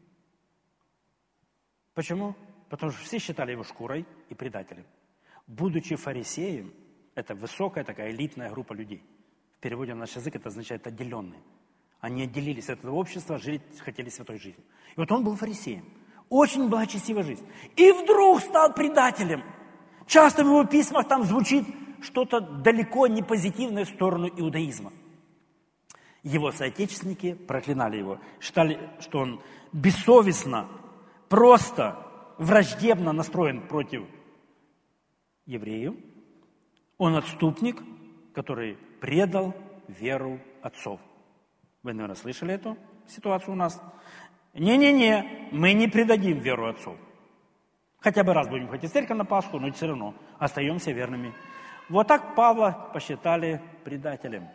Почему? Потому что все считали его шкурой и предателем. Будучи фарисеем, это высокая такая элитная группа людей. В переводе на наш язык это означает отделенные. Они отделились от этого общества, жили, хотели святой жизнью. И вот он был фарисеем. Очень благочестивая жизнь. И вдруг стал предателем. Часто в его письмах там звучит что-то далеко не позитивное в сторону иудаизма. Его соотечественники проклинали его. Считали, что он бессовестно, просто враждебно настроен против евреев. Он отступник, который предал веру отцов. Вы, наверное, слышали эту ситуацию у нас? Не-не-не, мы не предадим веру отцов. Хотя бы раз будем ходить в церковь на Пасху, но все равно остаемся верными. Вот так Павла посчитали предателем.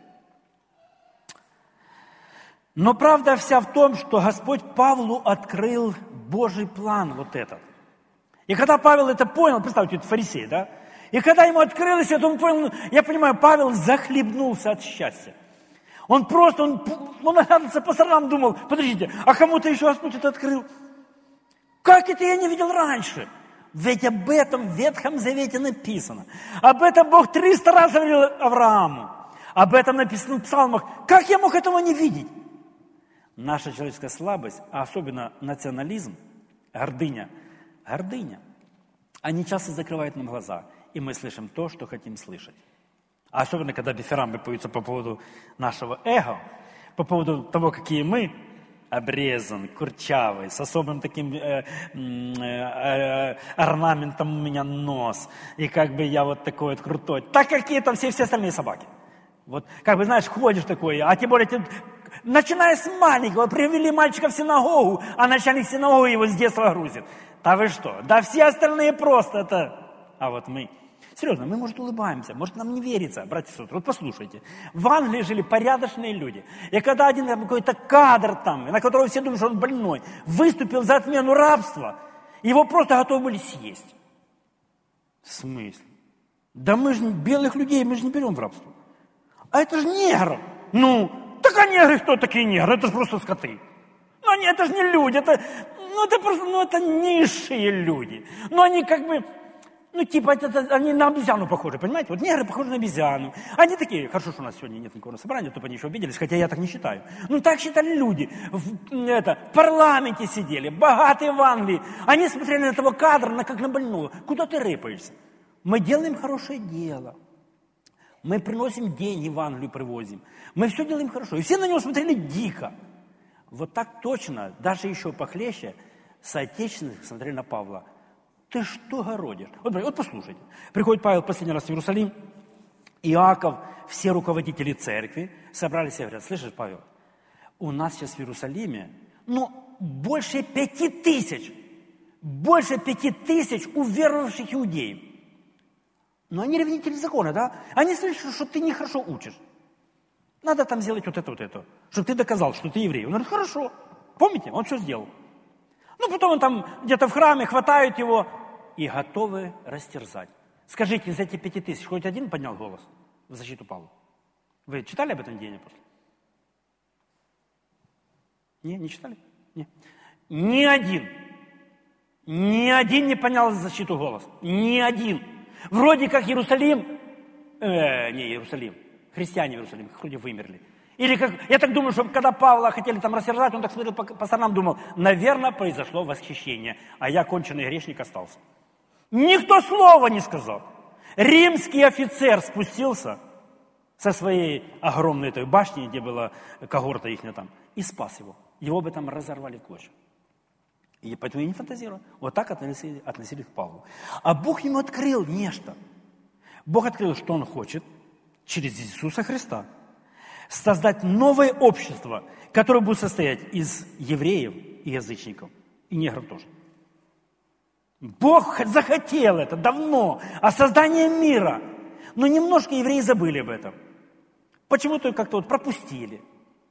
Но правда вся в том, что Господь Павлу открыл Божий план вот этот. И когда Павел это понял, представьте, это фарисей, да? И когда ему открылось это, он понял, я понимаю, Павел захлебнулся от счастья. Он просто, он, он оглядывался по сторонам, думал, подождите, а кому-то еще Господь это открыл? Как это я не видел раньше? Ведь об этом в Ветхом Завете написано. Об этом Бог триста раз говорил Аврааму. Об этом написано в псалмах. Как я мог этого не видеть? Наша человеческая слабость, а особенно национализм, гордыня, гордыня, они часто закрывают нам глаза, и мы слышим то, что хотим слышать. А особенно, когда дифирамбы поются по поводу нашего эго, по поводу того, какие мы, обрезан, курчавый, с особым таким э, э, орнаментом у меня нос, и как бы я вот такой вот крутой, так какие там все, все остальные собаки. Вот, как бы, знаешь, ходишь такой, а тем более, ты, начиная с маленького, привели мальчика в синагогу, а начальник синагоги его с детства грузит. Да вы что? Да все остальные просто это... А вот мы... Серьезно, мы, может, улыбаемся, может, нам не верится, братья и сестры. Вот послушайте, в Англии жили порядочные люди. И когда один какой-то кадр там, на которого все думают, что он больной, выступил за отмену рабства, его просто готовы были съесть. В смысле? Да мы же белых людей, мы же не берем в рабство. А это же негров. Ну, так а негры кто такие негры? Это же просто скоты. Ну, они, это же не люди, это, ну, это просто, ну, это низшие люди. Ну, они как бы... Ну, типа, это, это, они на обезьяну похожи, понимаете? Вот негры похожи на обезьяну. Они такие, хорошо, что у нас сегодня нет никакого собрания, то бы они еще обиделись, хотя я так не считаю. Ну, так считали люди. В, это, в парламенте сидели, богатые в Англии. Они смотрели на этого кадра, на, как на больного. Куда ты рыпаешься? Мы делаем хорошее дело. Мы приносим деньги в Англию, привозим. Мы все делаем хорошо. И все на него смотрели дико. Вот так точно, даже еще похлеще, соотечественники смотрели на Павла. Ты что городишь? Вот, вот послушайте. Приходит Павел последний раз в Иерусалим. Иаков, все руководители церкви собрались и говорят: слышишь, Павел, у нас сейчас в Иерусалиме, ну, больше пяти тысяч, больше пяти тысяч уверовавших иудеев. Но они ревнители закона, да? Они слышат, что ты нехорошо учишь. Надо там сделать вот это, вот это, чтобы ты доказал, что ты еврей. Он говорит: хорошо. Помните? Он все сделал. Ну, потом он там где-то в храме хватают его и готовы растерзать. Скажите, из этих пяти тысяч хоть один поднял голос в защиту Павла? Вы читали об этом Деянии апостолов? Не, не читали? Не. Ни один. Ни один не поднял в защиту голос. Ни один. Вроде как Иерусалим, э, не Иерусалим, христиане в Иерусалиме, вроде вымерли. Или как, я так думаю, что когда Павла хотели там растерзать, он так смотрел по, по сторонам, думал, наверное, произошло восхищение, а я конченый грешник остался. Никто слова не сказал. Римский офицер спустился со своей огромной этой башни, где была когорта их там, и спас его. Его бы там разорвали в клочья. И поэтому я не фантазирую. Вот так относились, относились к Павлу. А Бог ему открыл нечто. Бог открыл, что он хочет через Иисуса Христа создать новое общество, которое будет состоять из евреев и язычников, и негров тоже. Бог захотел это давно, о создании мира. Но немножко евреи забыли об этом. Почему-то как-то вот пропустили.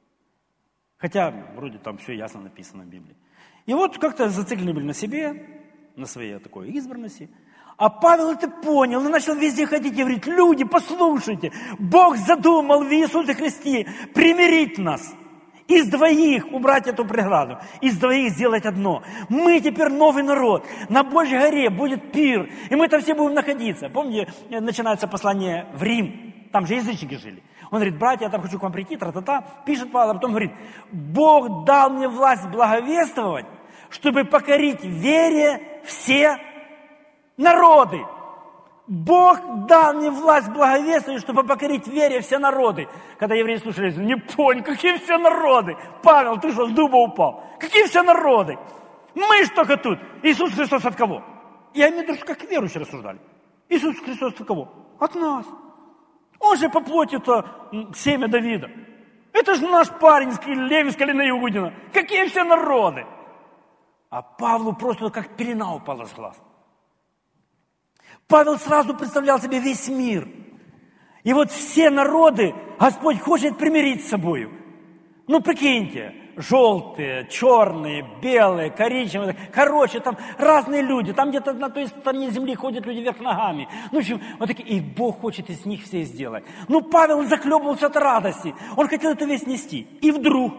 Хотя вроде там все ясно написано в Библии. И вот как-то зациклены были на себе, на своей такой избранности. А Павел это понял и начал везде ходить и говорить: люди, послушайте, Бог задумал в Иисусе Христе примирить нас. Из двоих убрать эту преграду, из двоих сделать одно. Мы теперь новый народ. На Божьей горе будет пир, и мы там все будем находиться. Помните, начинается послание в Рим, там же язычники жили. Он говорит: братья, я там хочу к вам прийти, тра-та-та. Пишет Павел, а потом говорит: Бог дал мне власть благовествовать, чтобы покорить вере все народы. Бог дал мне власть благовествовать, чтобы покорить вере все народы. Когда евреи слушали, не понял, какие все народы? Павел, ты что, с дуба упал? Какие все народы? Мы ж только тут. Иисус Христос от кого? Я имею в виду, что как верующие рассуждали. Иисус Христос от кого? От нас. Он же по плоти-то семя Давида. Это же наш парень, Левий с колена Иудина. Какие все народы? А Павлу просто как пелена упала с глаз. Павел сразу представлял себе весь мир. И вот все народы Господь хочет примирить с собой. Ну, прикиньте, желтые, черные, белые, коричневые. Короче, там разные люди. Там где-то на той стороне земли ходят люди вверх ногами. Ну, в общем, вот такие. И Бог хочет из них все сделать. Ну, Павел захлебывался от радости. Он хотел это весь нести. И вдруг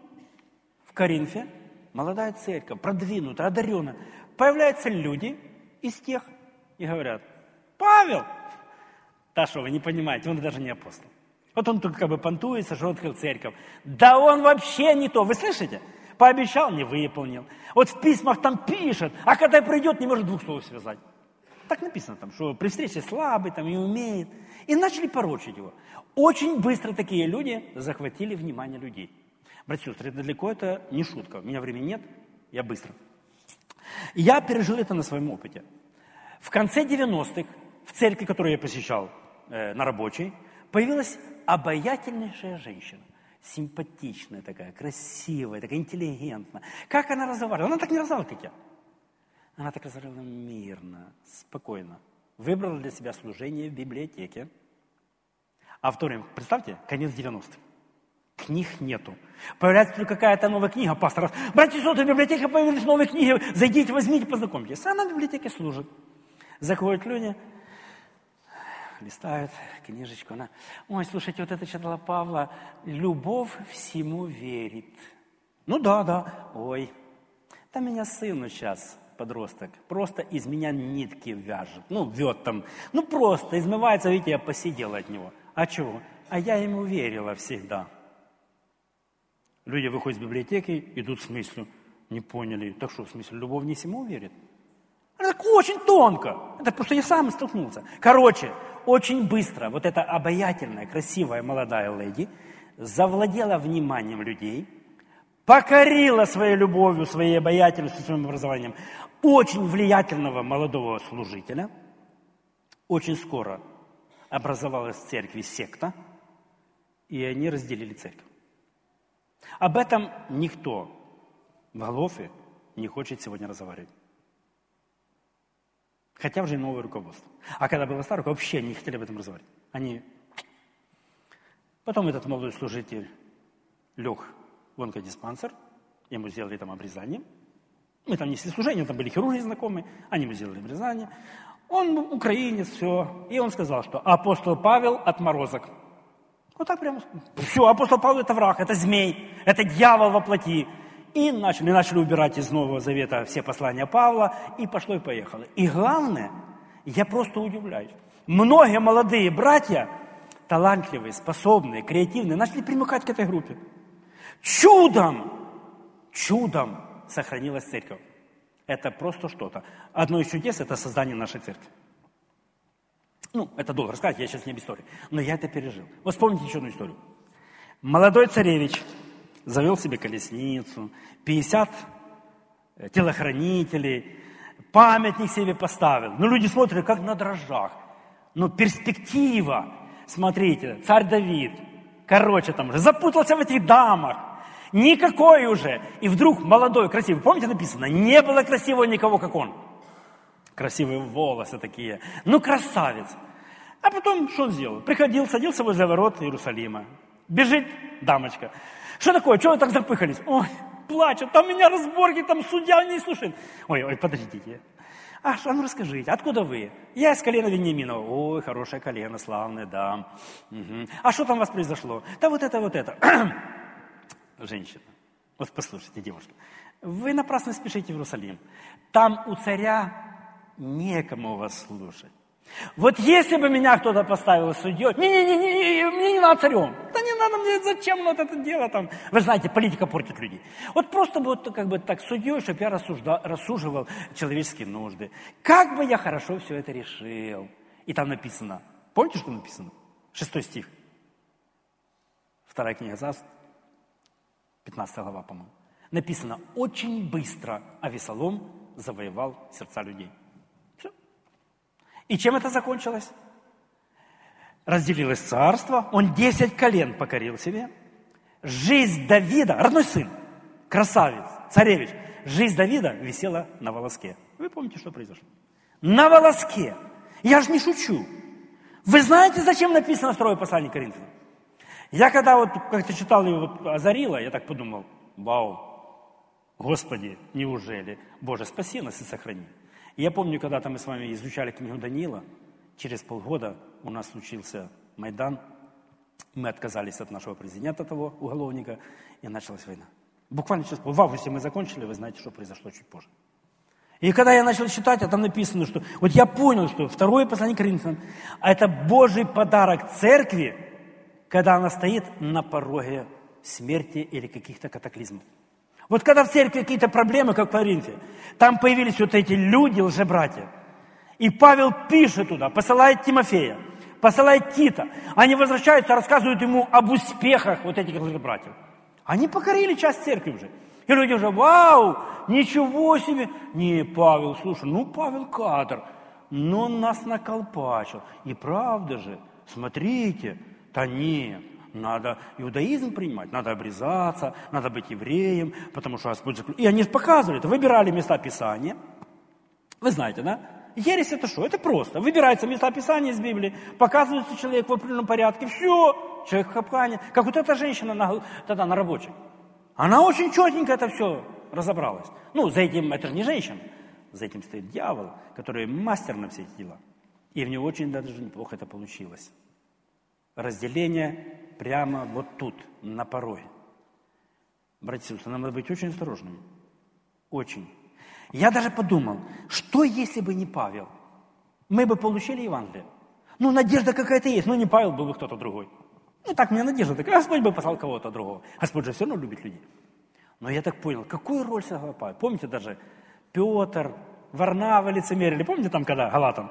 в Коринфе молодая церковь, продвинутая, одаренная, появляются люди из тех, и говорят: Павел, да что вы не понимаете, он даже не апостол. Вот он тут как бы понтуется, что он открыл церковь. Да он вообще не то, вы слышите? Пообещал, не выполнил. Вот в письмах там пишет, а когда придет, не может двух слов связать. Так написано там, что при встрече слабый, там не умеет. И начали порочить его. Очень быстро такие люди захватили внимание людей. Братья и сестры, это далеко это не шутка. У меня времени нет, я быстро. Я пережил это на своем опыте. В конце девяностых в церкви, которую я посещал э, на рабочей, появилась обаятельнейшая женщина. Симпатичная такая, красивая, такая интеллигентная. Как она разговаривала? Она так не разговаривала, как я. Она так разговаривала мирно, спокойно. Выбрала для себя служение в библиотеке. А в то время, представьте, конец девяностых. Книг нету. Появляется только какая-то новая книга пастора. Братья и сестры, в библиотеке появились новые книги. Зайдите, возьмите, познакомьтесь. Она в библиотеке служит. Заходят люди, листают книжечку. Она: ой, слушайте, вот это читала Павла. Любовь всему верит. Ну да, да. Ой, там меня сыну сейчас, подросток, просто из меня нитки вяжет. Ну, вет там. Ну, просто измывается, видите, я посидела от него. А чего? А я ему верила всегда. Люди выходят из библиотеки, идут с мыслью. Не поняли. Так что, в смысле, любовь не всему верит? Это очень тонко. Это просто я сам столкнулся. Короче, очень быстро вот эта обаятельная, красивая молодая леди завладела вниманием людей, покорила своей любовью, своей обаятельностью, своим образованием очень влиятельного молодого служителя. Очень скоро образовалась в церкви секта, и они разделили церковь. Об этом никто в Голгофе не хочет сегодня разговаривать. Хотя уже и новое руководство. А когда было старое, вообще не хотели об этом разговаривать. Они... Потом этот молодой служитель лег в онкодиспансер, ему сделали там обрезание. Мы там несли служение, там были хирурги знакомые, они ему сделали обрезание. Он украинец, все. И он сказал, что апостол Павел отморозок. Вот так прямо. Все, апостол Павел это враг, это змей, это дьявол во плоти. И начали, начали убирать из Нового Завета все послания Павла, и пошло и поехало. И главное, я просто удивляюсь. Многие молодые братья, талантливые, способные, креативные, начали примыкать к этой группе. Чудом, чудом сохранилась церковь. Это просто что-то. Одно из чудес – это создание нашей церкви. Ну, это долго рассказать, я сейчас не об истории. Но я это пережил. Вот вспомните еще одну историю. Молодой царевич завел себе колесницу, пятьдесят телохранителей, памятник себе поставил. Ну, люди смотрят, как на дрожжах. Ну, перспектива. Смотрите, царь Давид, короче, там уже запутался в этих дамах. Никакой уже. И вдруг молодой, красивый. Помните, написано, не было красивого никого, как он. Красивые волосы такие. Ну, красавец. А потом, что он сделал? Приходил, садился возле ворот Иерусалима. Бежит дамочка. Что такое? Чего вы так запыхались? Ой, плачет, там у меня разборки, там судья не слушает. Ой, ой, подождите. А, а ну расскажите, откуда вы? Я из колена Вениаминова. Ой, хорошее колено, славное, да. Угу. А что там у вас произошло? Да вот это, вот это. Женщина, вот послушайте, девушка. Вы напрасно спешите в Иерусалим. Там у царя некому вас слушать. Вот если бы меня кто-то поставил судьей, не-не-не, мне не надо царем. Да не надо мне, зачем вот это дело там? Вы знаете, политика портит людей. Вот просто вот как бы так судьей, чтобы я рассуждал, рассуживал человеческие нужды. Как бы я хорошо все это решил. И там написано, помните, что написано? Шестой стих. Вторая книга Царств, пятнадцатая глава, по-моему. Написано, очень быстро Авесолом завоевал сердца людей. И чем это закончилось? Разделилось царство, он десять колен покорил себе. Жизнь Давида, родной сын, красавец, царевич, жизнь Давида висела на волоске. Вы помните, что произошло? На волоске. Я же не шучу. Вы знаете, зачем написано второе послание Коринфянам? Я когда вот как-то читал и вот озарило, я так подумал, вау, Господи, неужели? Боже, спаси нас и сохрани. Я помню, когда-то мы с вами изучали книгу Даниила, через полгода у нас случился Майдан, мы отказались от нашего президента того, уголовника, и началась война. Буквально сейчас, в августе мы закончили, вы знаете, что произошло чуть позже. И когда я начал читать, а там написано, что вот я понял, что второе послание Коринфянам, это Божий подарок церкви, когда она стоит на пороге смерти или каких-то катаклизмов. Вот когда в церкви какие-то проблемы, как в Коринфе, там появились вот эти люди, лжебратья. И Павел пишет туда, посылает Тимофея, посылает Тита. Они возвращаются, рассказывают ему об успехах вот этих лжебратьев. Они покорили часть церкви уже. И люди уже, вау, ничего себе. Не, Павел, слушай, ну Павел кадр, но он нас наколпачил. И правда же, смотрите, да нет. Надо иудаизм принимать, надо обрезаться, надо быть евреем, потому что Господь заключил. И они же показывали, выбирали места Писания. Вы знаете, да? Ересь это что? Это просто. Выбираются места Писания из Библии, показывается человек в определенном порядке, все, человек в капкане. Как вот эта женщина на, тогда на рабочей. Она очень четенько это все разобралась. Ну, за этим, это же не женщина, за этим стоит дьявол, который мастер на все эти дела. И в него очень даже неплохо это получилось. Разделение прямо вот тут, на пороге. Братья и сестры, нам надо быть очень осторожными. Очень. Я даже подумал, что если бы не Павел? Мы бы получили Евангелие. Ну, надежда какая-то есть, но не Павел, был бы кто-то другой. Ну, так, у меня надежда такая, Господь бы послал кого-то другого. Господь же все равно любит людей. Но я так понял, какую роль сыграл Павел? Помните даже, Петр, Варнава лицемерили, помните там, когда Галатам?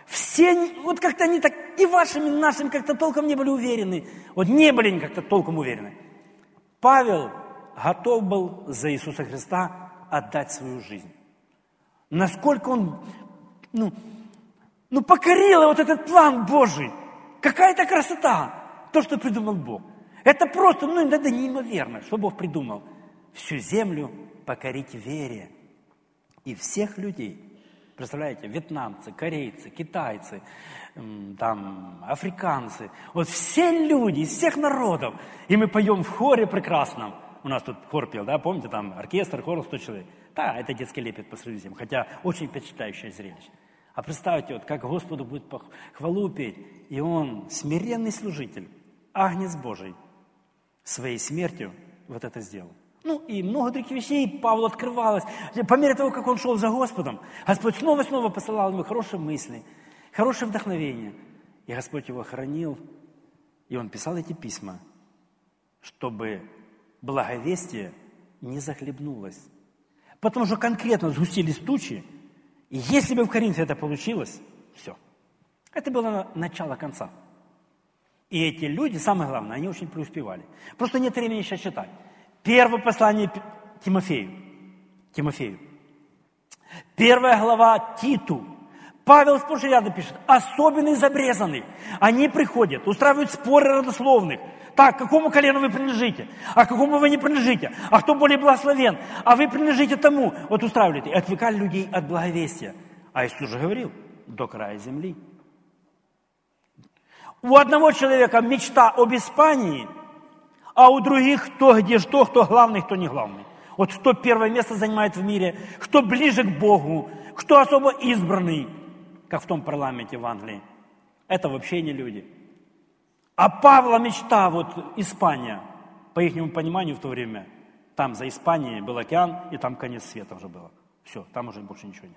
Все, вот как-то они так, и вашими, и нашими как-то толком не были уверены. Вот не были они как-то толком уверены. Павел готов был за Иисуса Христа отдать свою жизнь. Насколько он, ну, ну покорил вот этот план Божий. Какая-то красота, то, что придумал Бог. Это просто, ну, это неимоверно, что Бог придумал. Всю землю покорить вере. И всех людей. Представляете, вьетнамцы, корейцы, китайцы, там, африканцы. Вот все люди из всех народов. И мы поем в хоре прекрасном. У нас тут хор пел, да, помните, там оркестр, хор, сто человек. Да, это детский лепет по сравнению, хотя очень впечатляющее зрелище. А представьте, вот как Господу будет хвалу петь, и Он, смиренный служитель, агнец Божий, своей смертью вот это сделал. Ну, и много других вещей Павлу открывалось. По мере того, как он шел за Господом, Господь снова и снова посылал ему хорошие мысли, хорошее вдохновение. И Господь его хранил, и он писал эти письма, чтобы благовестие не захлебнулось. Потому что конкретно сгустились тучи, и если бы в Коринфе это получилось, все. Это было начало конца. И эти люди, самое главное, они очень преуспевали. Просто нет времени сейчас читать. Первое послание Тимофею. Тимофею. Первая глава Титу. Павел сплошь и рядом пишет, особенно из обрезанных. Они приходят, устраивают споры родословных. Так, к какому колену вы принадлежите? А к какому вы не принадлежите? А кто более благословен? А вы принадлежите тому. Вот устраивали. И отвлекали людей от благовестия. А Иисус же говорил, до края земли. У одного человека мечта об Испании, а у других кто где что, кто главный, кто не главный. Вот кто первое место занимает в мире, кто ближе к Богу, кто особо избранный, как в том парламенте в Англии. Это вообще не люди. А Павла мечта, вот Испания, по ихнему пониманию в то время, там за Испанией был океан, и там конец света уже было. Все, там уже больше ничего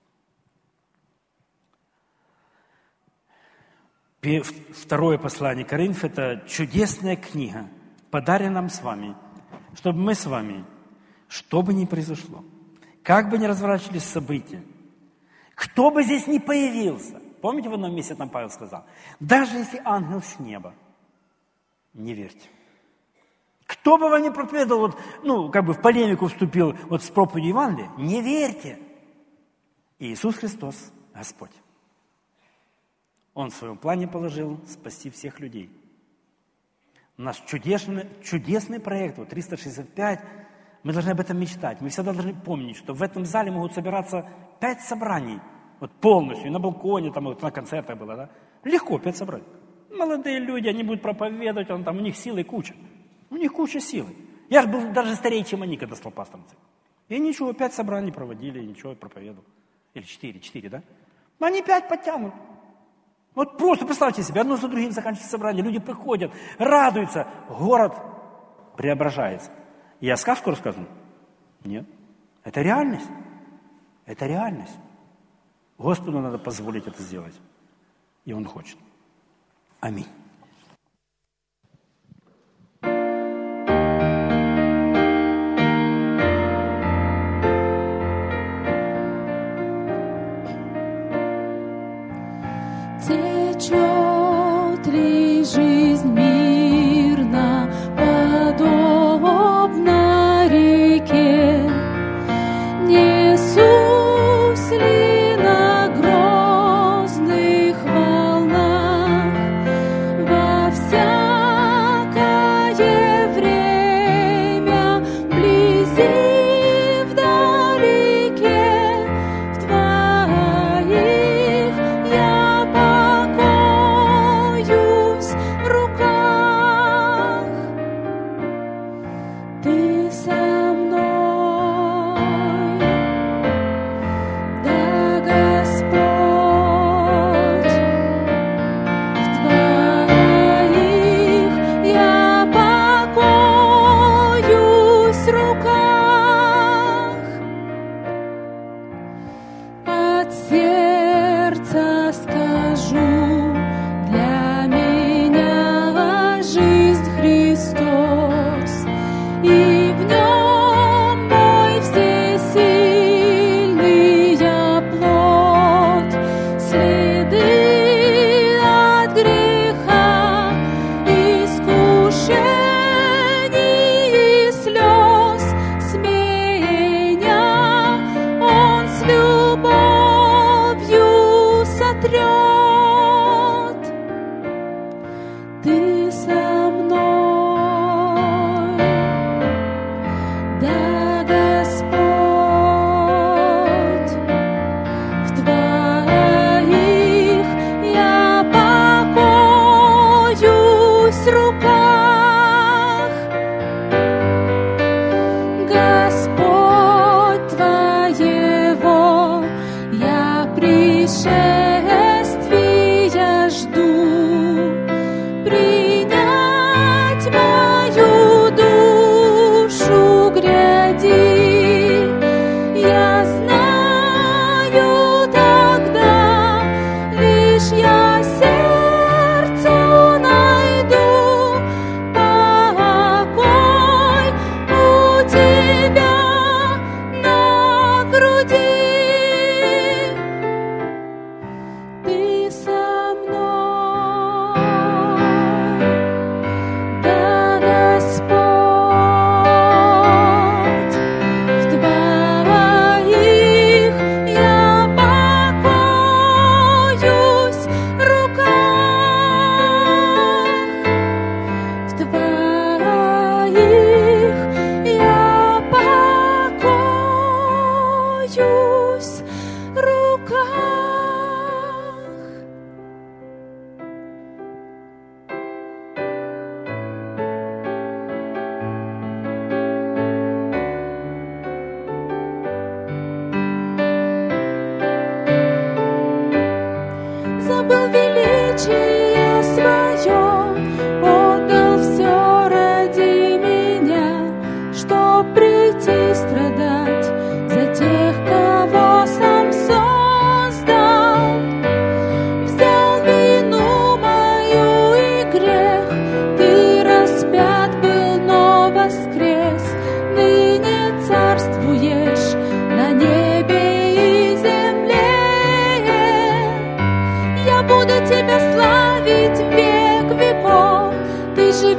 нет. Второе послание Коринф – это чудесная книга, подарена нам с вами, чтобы мы с вами, что бы ни произошло, как бы ни разворачивались события, кто бы здесь ни появился, помните, в одном месте там Павел сказал, даже если ангел с неба, не верьте. Кто бы вам ни проповедовал, вот, ну, как бы в полемику вступил вот с проповедью Евангелия, не верьте. Иисус Христос – Господь. Он в своем плане положил спасти всех людей. Наш чудесный, чудесный проект, вот триста шестьдесят пять, мы должны об этом мечтать. Мы всегда должны помнить, что в этом зале могут собираться пять собраний, вот полностью, и на балконе, там вот на концертах было, да? Легко, пять собраний. Молодые люди, они будут проповедовать, он, там, у них силы куча. У них куча силы. Я же был даже старее, чем они, когда стал пастором. И ничего, пять собраний проводили, ничего, проповедовал. Или четыре, четыре, да? Но они пять подтянут. Вот просто представьте себе, одно за другим заканчивается собрание, люди приходят, радуются, город преображается. Я сказку рассказываю? Нет. Это реальность. Это реальность. Господу надо позволить это сделать. И Он хочет. Аминь. Течет ли жизнь мирно, подобно реке? Несусь ли на грозных волнах?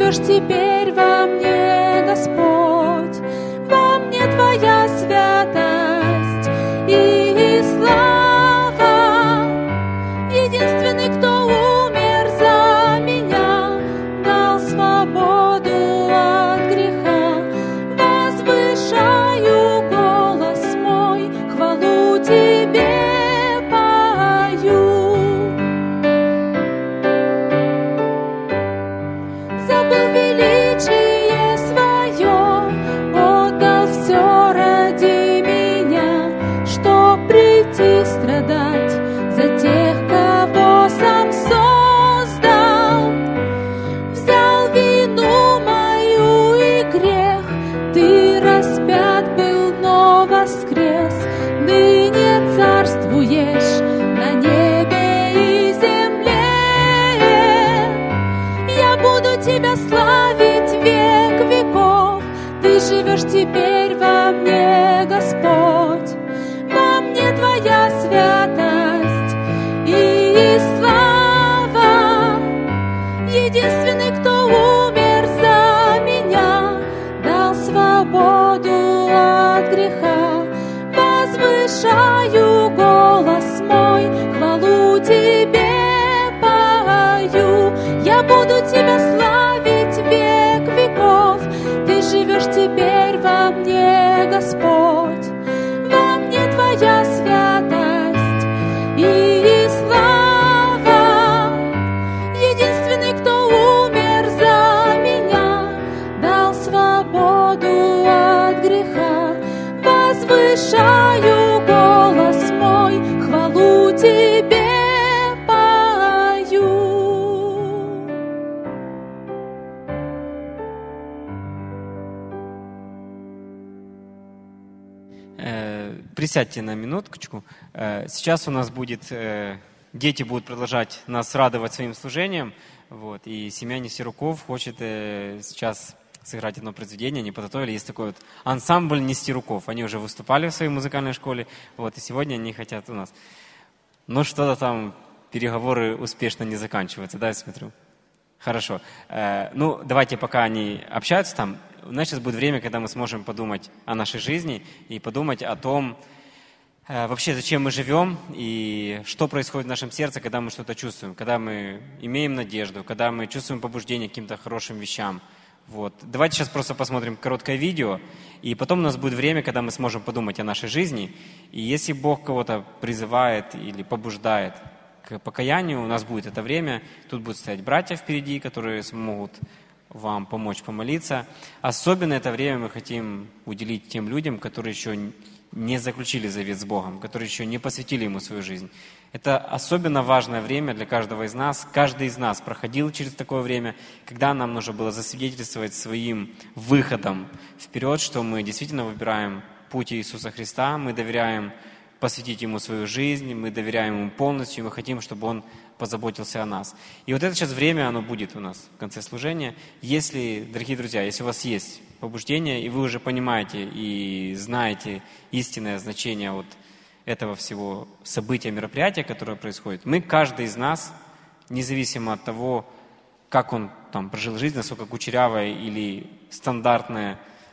живешь теперь во мне, Господь, во мне Твоя святость и слава. Единственный, кто умер за меня, дал свободу от греха. Возвышаю голос мой, хвалу Тебе пою. Забыл величие свое, отдал все ради меня, чтоб прийти страдать за тех, кого сам создал. Взял вину мою и грех, Ты распят был, но воскрес. Ныне царствуешь на небе и земле. Я буду Тебя славить век веков. Ты живешь теперь во мне, Господь, во мне Твоя святость и слава. Единственный, кто умер за меня, дал свободу от греха. Возвышаю голос мой, хвалу Тебе пою. Я буду Тебя славить век веков. Ты живешь теперь во мне, Господь, во мне Твоя святость и слава. Единственный, кто умер за меня, дал свободу от греха. Возвышаю голос мой, хвалу Тебе пою. Э, Присядьте на минуточку. Э, Сейчас у нас будет, э, дети будут продолжать нас радовать своим служением. Вот, и семья Нестеруков хочет э, сейчас сыграть одно произведение. Они подготовили, есть такой вот ансамбль Нестеруков. Они уже выступали в своей музыкальной школе, вот, и сегодня они хотят у нас. Но что-то там, переговоры успешно не заканчиваются, да, я смотрю? Хорошо. Э, ну, давайте, пока они общаются там, у нас сейчас будет время, когда мы сможем подумать о нашей жизни и подумать о том, э, вообще, зачем мы живем и что происходит в нашем сердце, когда мы что-то чувствуем, когда мы имеем надежду, когда мы чувствуем побуждение к каким-то хорошим вещам. Вот. Давайте сейчас просто посмотрим короткое видео, и потом у нас будет время, когда мы сможем подумать о нашей жизни. И если Бог кого-то призывает или побуждает к покаянию, у нас будет это время. Тут будут стоять братья впереди, которые смогут вам помочь помолиться. Особенно это время мы хотим уделить тем людям, которые еще не заключили завет с Богом, которые еще не посвятили Ему свою жизнь. Это особенно важное время для каждого из нас. Каждый из нас проходил через такое время, когда нам нужно было засвидетельствовать своим выходом вперед, что мы действительно выбираем путь Иисуса Христа, мы доверяем посвятить Ему свою жизнь, мы доверяем Ему полностью, и мы хотим, чтобы Он позаботился о нас. И вот это сейчас время, оно будет у нас в конце служения. Если, дорогие друзья, если у вас есть побуждение, и вы уже понимаете и знаете истинное значение вот этого всего события, мероприятия, которое происходит, мы, каждый из нас, независимо от того, как он там прожил жизнь, насколько кучерявая или стандартная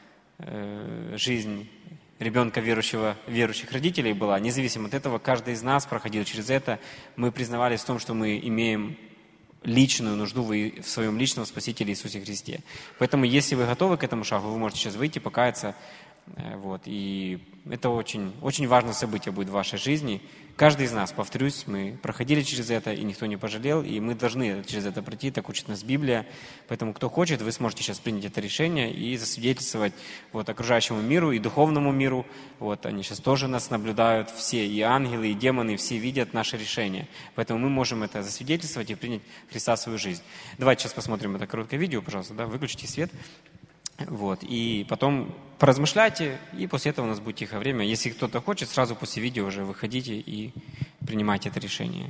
э, жизнь ребенка верующего, верующих родителей была, независимо от этого, каждый из нас проходил через это. Мы признавались в том, что мы имеем личную нужду в своем личном Спасителе Иисусе Христе. Поэтому, если вы готовы к этому шагу, вы можете сейчас выйти, покаяться. Вот. И это очень, очень важное событие будет в вашей жизни. Каждый из нас, повторюсь, мы проходили через это, и никто не пожалел, и мы должны через это пройти, так учит нас Библия. Поэтому, кто хочет, вы сможете сейчас принять это решение и засвидетельствовать вот, окружающему миру и духовному миру. Вот, они сейчас тоже нас наблюдают, все, и ангелы, и демоны, все видят наше решение. Поэтому мы можем это засвидетельствовать и принять Христа в свою жизнь. Давайте сейчас посмотрим это короткое видео, пожалуйста, да, выключите свет. Вот, и потом поразмышляйте, и после этого у нас будет тихое время. Если кто-то хочет, сразу после видео уже выходите и принимайте это решение.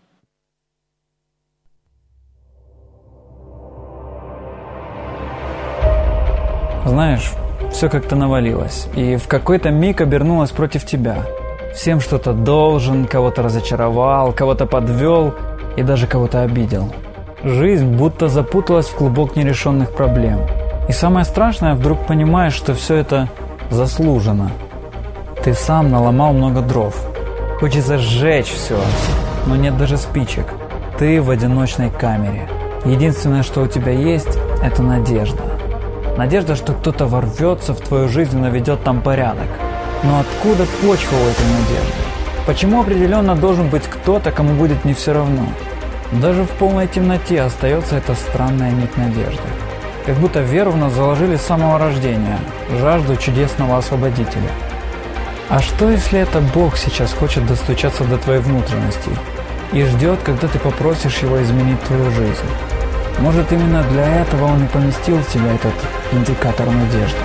Знаешь, все как-то навалилось, и в какой-то миг обернулось против тебя. Всем что-то должен, кого-то разочаровал, кого-то подвел и даже кого-то обидел. Жизнь будто запуталась в клубок нерешенных проблем. И самое страшное, вдруг понимаешь, что все это заслужено. Ты сам наломал много дров. Хочется сжечь все, но нет даже спичек. Ты в одиночной камере. Единственное, что у тебя есть, это надежда. Надежда, что кто-то ворвется в твою жизнь и наведет там порядок. Но откуда почва у этой надежды? Почему определенно должен быть кто-то, кому будет не все равно? Даже в полной темноте остается эта странная нить надежды. Как будто веру в нас заложили с самого рождения, жажду чудесного освободителя. А что, если это Бог сейчас хочет достучаться до твоей внутренности и ждет, когда ты попросишь Его изменить твою жизнь? Может, именно для этого Он и поместил в тебя этот индикатор надежды?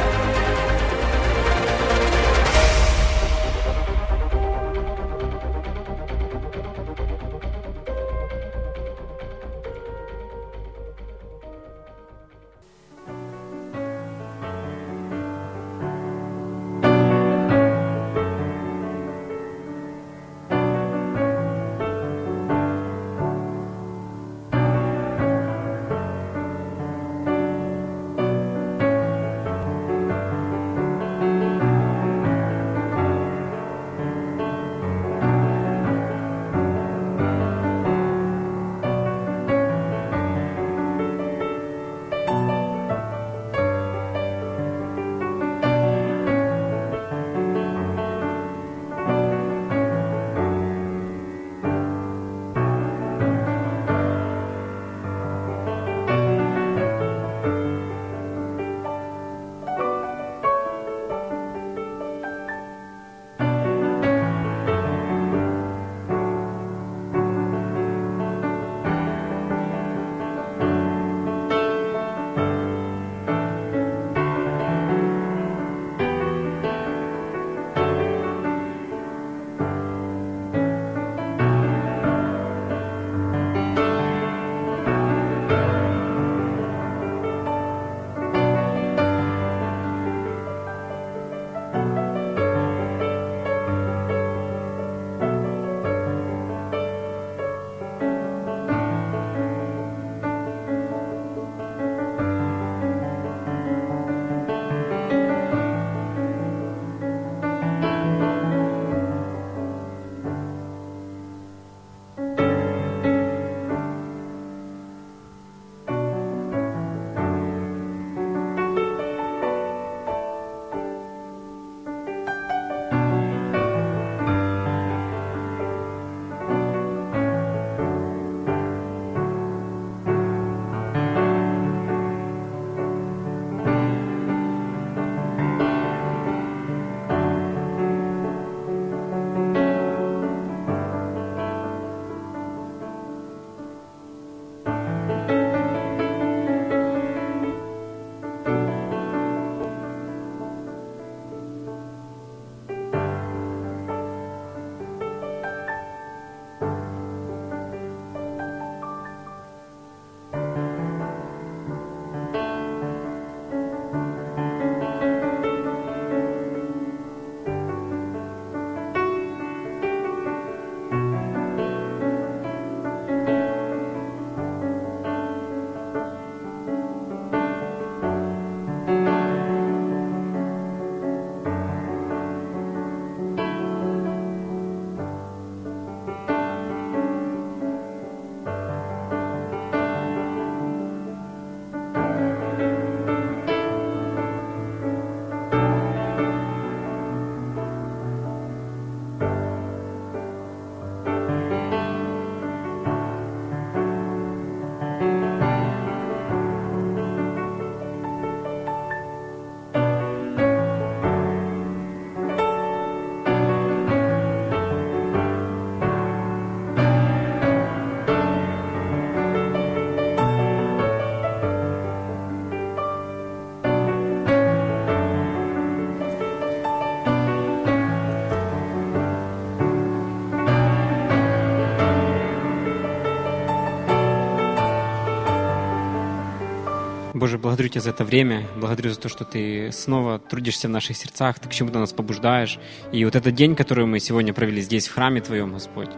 Боже, благодарю Тебя за это время, благодарю за то, что Ты снова трудишься в наших сердцах, Ты к чему-то нас побуждаешь. И вот этот день, который мы сегодня провели здесь, в храме Твоем, Господь,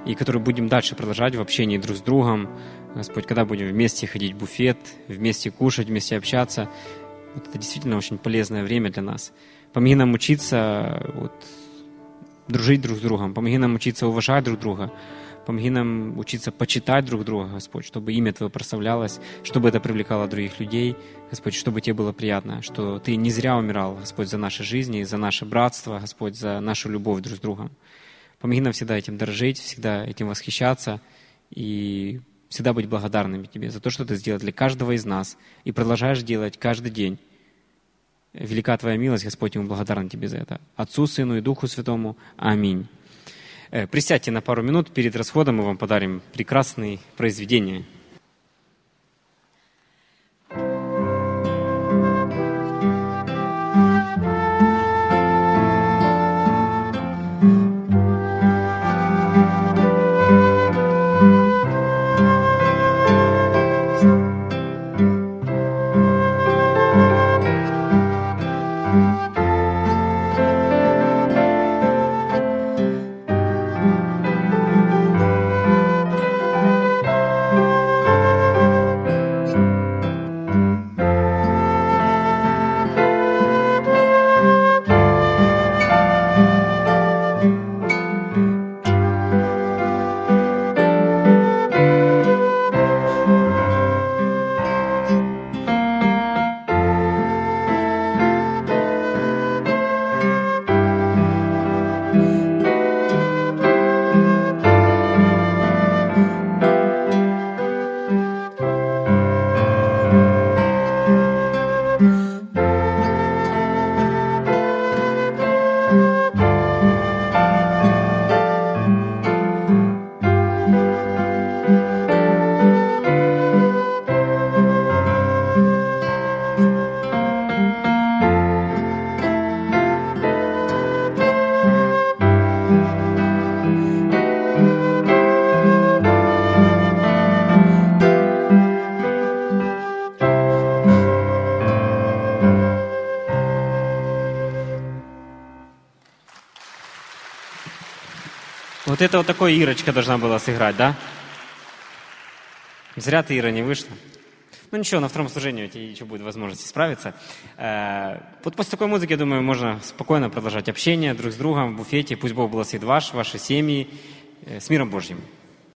и которую будем дальше продолжать в общении друг с другом. Господь, когда будем вместе ходить в буфет, вместе кушать, вместе общаться. Вот это действительно очень полезное время для нас. Помоги нам учиться вот, дружить друг с другом, помоги нам учиться уважать друг друга, помоги нам учиться почитать друг друга, Господь, чтобы имя Твое прославлялось, чтобы это привлекало других людей, Господь, чтобы Тебе было приятно, что Ты не зря умирал, Господь, за наши жизни, за наше братство, Господь, за нашу любовь друг с другом. Помоги нам всегда этим дорожить, всегда этим восхищаться и всегда быть благодарными Тебе за то, что Ты сделал для каждого из нас и продолжаешь делать каждый день. Велика Твоя милость, Господь, и мы благодарны Тебе за это. Отцу, Сыну и Духу Святому. Аминь. Присядьте на пару минут, перед расходом мы вам подарим прекрасные произведения. Вот это вот такой Ирочка должна была сыграть, да? Зря ты, Ира, не вышла. Ну ничего, на втором служении у тебя еще будет возможность справиться. Вот после такой музыки, я думаю, можно спокойно продолжать общение друг с другом в буфете. Пусть Бог благословит ваш, ваши семьи. С миром Божьим.